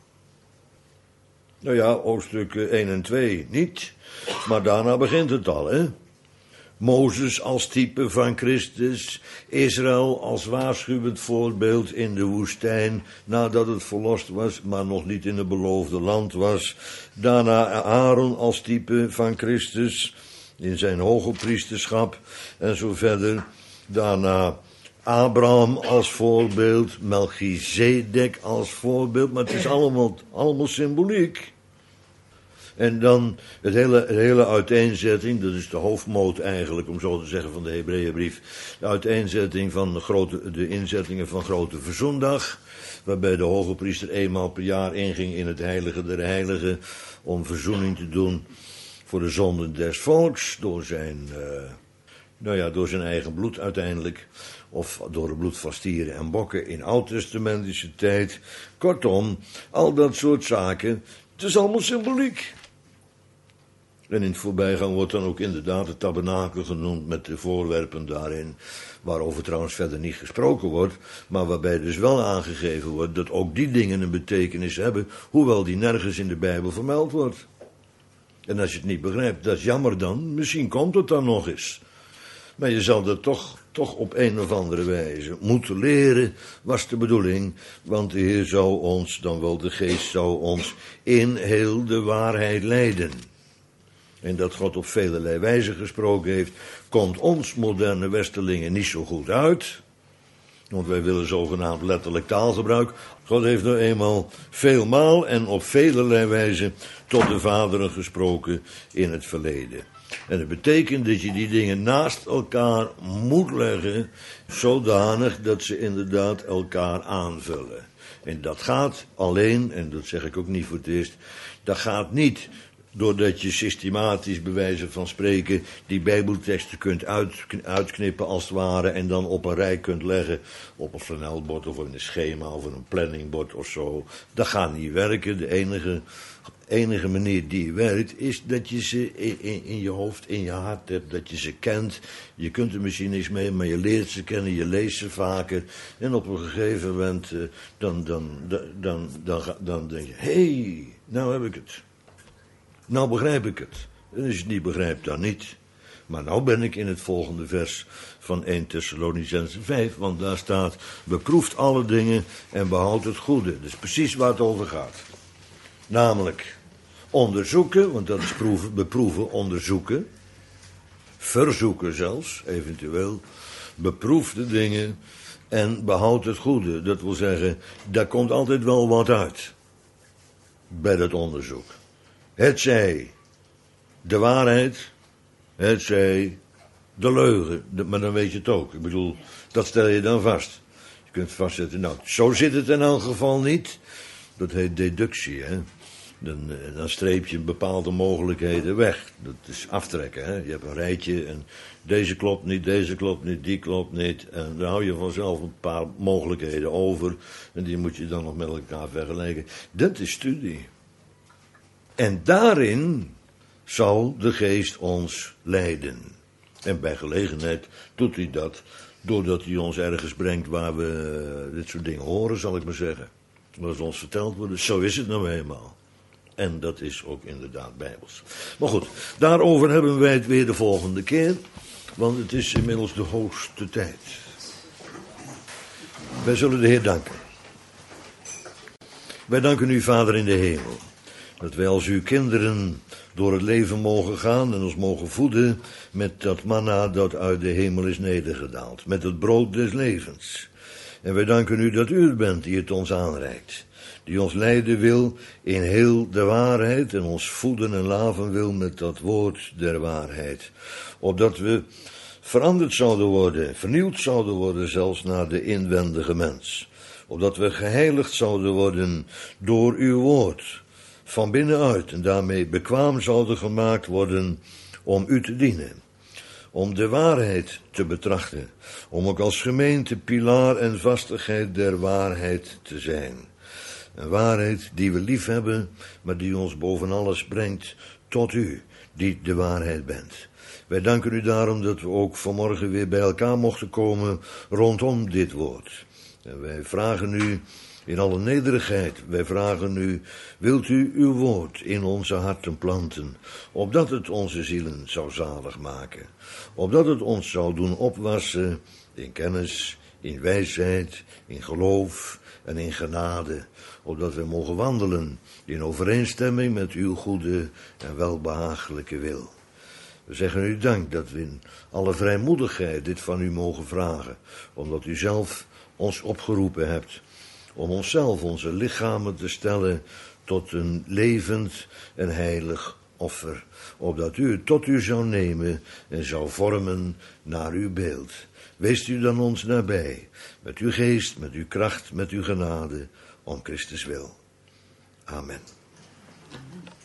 Nou ja, hoofdstukken één en twee niet. Maar daarna begint het al, hè. Mozes als type van Christus, Israël als waarschuwend voorbeeld in de woestijn, nadat het verlost was, maar nog niet in het beloofde land was. Daarna Aaron als type van Christus, in zijn hoge priesterschap en zo verder. Daarna Abraham als voorbeeld, Melchizedek als voorbeeld, maar het is allemaal, allemaal symboliek. En dan het hele, het hele uiteenzetting, dat is de hoofdmoot eigenlijk, om zo te zeggen, van de Hebreeënbrief. De uiteenzetting van de, grote, de inzettingen van Grote Verzoendag, waarbij de hoge priester eenmaal per jaar inging in het heilige der heiligen, om verzoening te doen voor de zonden des volks, door zijn, uh, nou ja, door zijn eigen bloed uiteindelijk, of door het bloed van stieren en bokken in oud-testamentische tijd. Kortom, al dat soort zaken, het is allemaal symboliek. En in het voorbijgang wordt dan ook inderdaad het tabernakel genoemd met de voorwerpen daarin, waarover trouwens verder niet gesproken wordt, maar waarbij dus wel aangegeven wordt dat ook die dingen een betekenis hebben, hoewel die nergens in de Bijbel vermeld wordt. En als je het niet begrijpt, dat is jammer dan, misschien komt het dan nog eens. Maar je zal dat toch, toch op een of andere wijze moeten leren, was de bedoeling, want de Heer zou ons, dan wel de Geest zou ons, in heel de waarheid leiden. En dat God op velelei wijze gesproken heeft, komt ons moderne westerlingen niet zo goed uit. Want wij willen zogenaamd letterlijk taalgebruik. God heeft nou eenmaal veelmaal en op velelei wijze tot de vaderen gesproken in het verleden. En dat betekent dat je die dingen naast elkaar moet leggen, zodanig dat ze inderdaad elkaar aanvullen. En dat gaat alleen, en dat zeg ik ook niet voor het eerst, dat gaat niet doordat je systematisch, bij wijze van spreken, die bijbelteksten kunt uitknippen als het ware en dan op een rij kunt leggen, op een flanelbord of in een schema of in een planningbord of zo. Dat gaat niet werken. De enige, enige manier die werkt is dat je ze in, in, in je hoofd, in je hart hebt, dat je ze kent. Je kunt er misschien niks mee, maar je leert ze kennen, je leest ze vaker. En op een gegeven moment, uh, dan, dan, dan, dan, dan, dan denk je, hé, hey, nou heb ik het. Nou begrijp ik het. En als je het niet begrijpt, dan niet. Maar nou ben ik in het volgende vers van eerste Thessalonicenzen vijf, want daar staat, beproeft alle dingen en behoudt het goede. Dat is precies waar het over gaat. Namelijk, onderzoeken, want dat is proeven, beproeven, onderzoeken. Verzoeken zelfs, eventueel. Beproef de dingen en behoud het goede. Dat wil zeggen, daar komt altijd wel wat uit. Bij dat onderzoek. Het zij de waarheid, het zij de leugen, maar dan weet je het ook. Ik bedoel, dat stel je dan vast. Je kunt vastzetten, nou, zo zit het in elk geval niet. Dat heet deductie, hè. Dan, dan streep je bepaalde mogelijkheden weg. Dat is aftrekken, hè. Je hebt een rijtje en deze klopt niet, deze klopt niet, die klopt niet. En dan hou je vanzelf een paar mogelijkheden over. En die moet je dan nog met elkaar vergelijken. Dat is studie. En daarin zal de Geest ons leiden. En bij gelegenheid doet hij dat, doordat hij ons ergens brengt waar we dit soort dingen horen, zal ik maar zeggen. Wat ons verteld wordt, zo is het nou eenmaal. En dat is ook inderdaad bijbels. Maar goed, daarover hebben wij het weer de volgende keer, want het is inmiddels de hoogste tijd. Wij zullen de Heer danken. Wij danken u, Vader in de hemel, dat wij als uw kinderen door het leven mogen gaan en ons mogen voeden met dat manna dat uit de hemel is nedergedaald. Met het brood des levens. En wij danken u dat u het bent die het ons aanreikt. Die ons leiden wil in heel de waarheid en ons voeden en laven wil met dat woord der waarheid. Opdat we veranderd zouden worden, vernieuwd zouden worden zelfs naar de inwendige mens. Opdat we geheiligd zouden worden door uw woord. Van binnenuit en daarmee bekwaam zouden gemaakt worden om u te dienen. Om de waarheid te betrachten. Om ook als gemeente pilaar en vastigheid der waarheid te zijn. Een waarheid die we lief hebben, maar die ons boven alles brengt tot u, die de waarheid bent. Wij danken u daarom dat we ook vanmorgen weer bij elkaar mochten komen rondom dit woord. En wij vragen u in alle nederigheid, wij vragen u, wilt u uw woord in onze harten planten, opdat het onze zielen zou zalig maken, opdat het ons zou doen opwassen in kennis, in wijsheid, in geloof en in genade, opdat wij mogen wandelen in overeenstemming met uw goede en welbehagelijke wil. We zeggen u dank dat we in alle vrijmoedigheid dit van u mogen vragen, omdat u zelf ons opgeroepen hebt om onszelf, onze lichamen te stellen tot een levend en heilig offer, opdat u het tot u zou nemen en zou vormen naar uw beeld. Weest u dan ons nabij, met uw geest, met uw kracht, met uw genade, om Christus wil. Amen.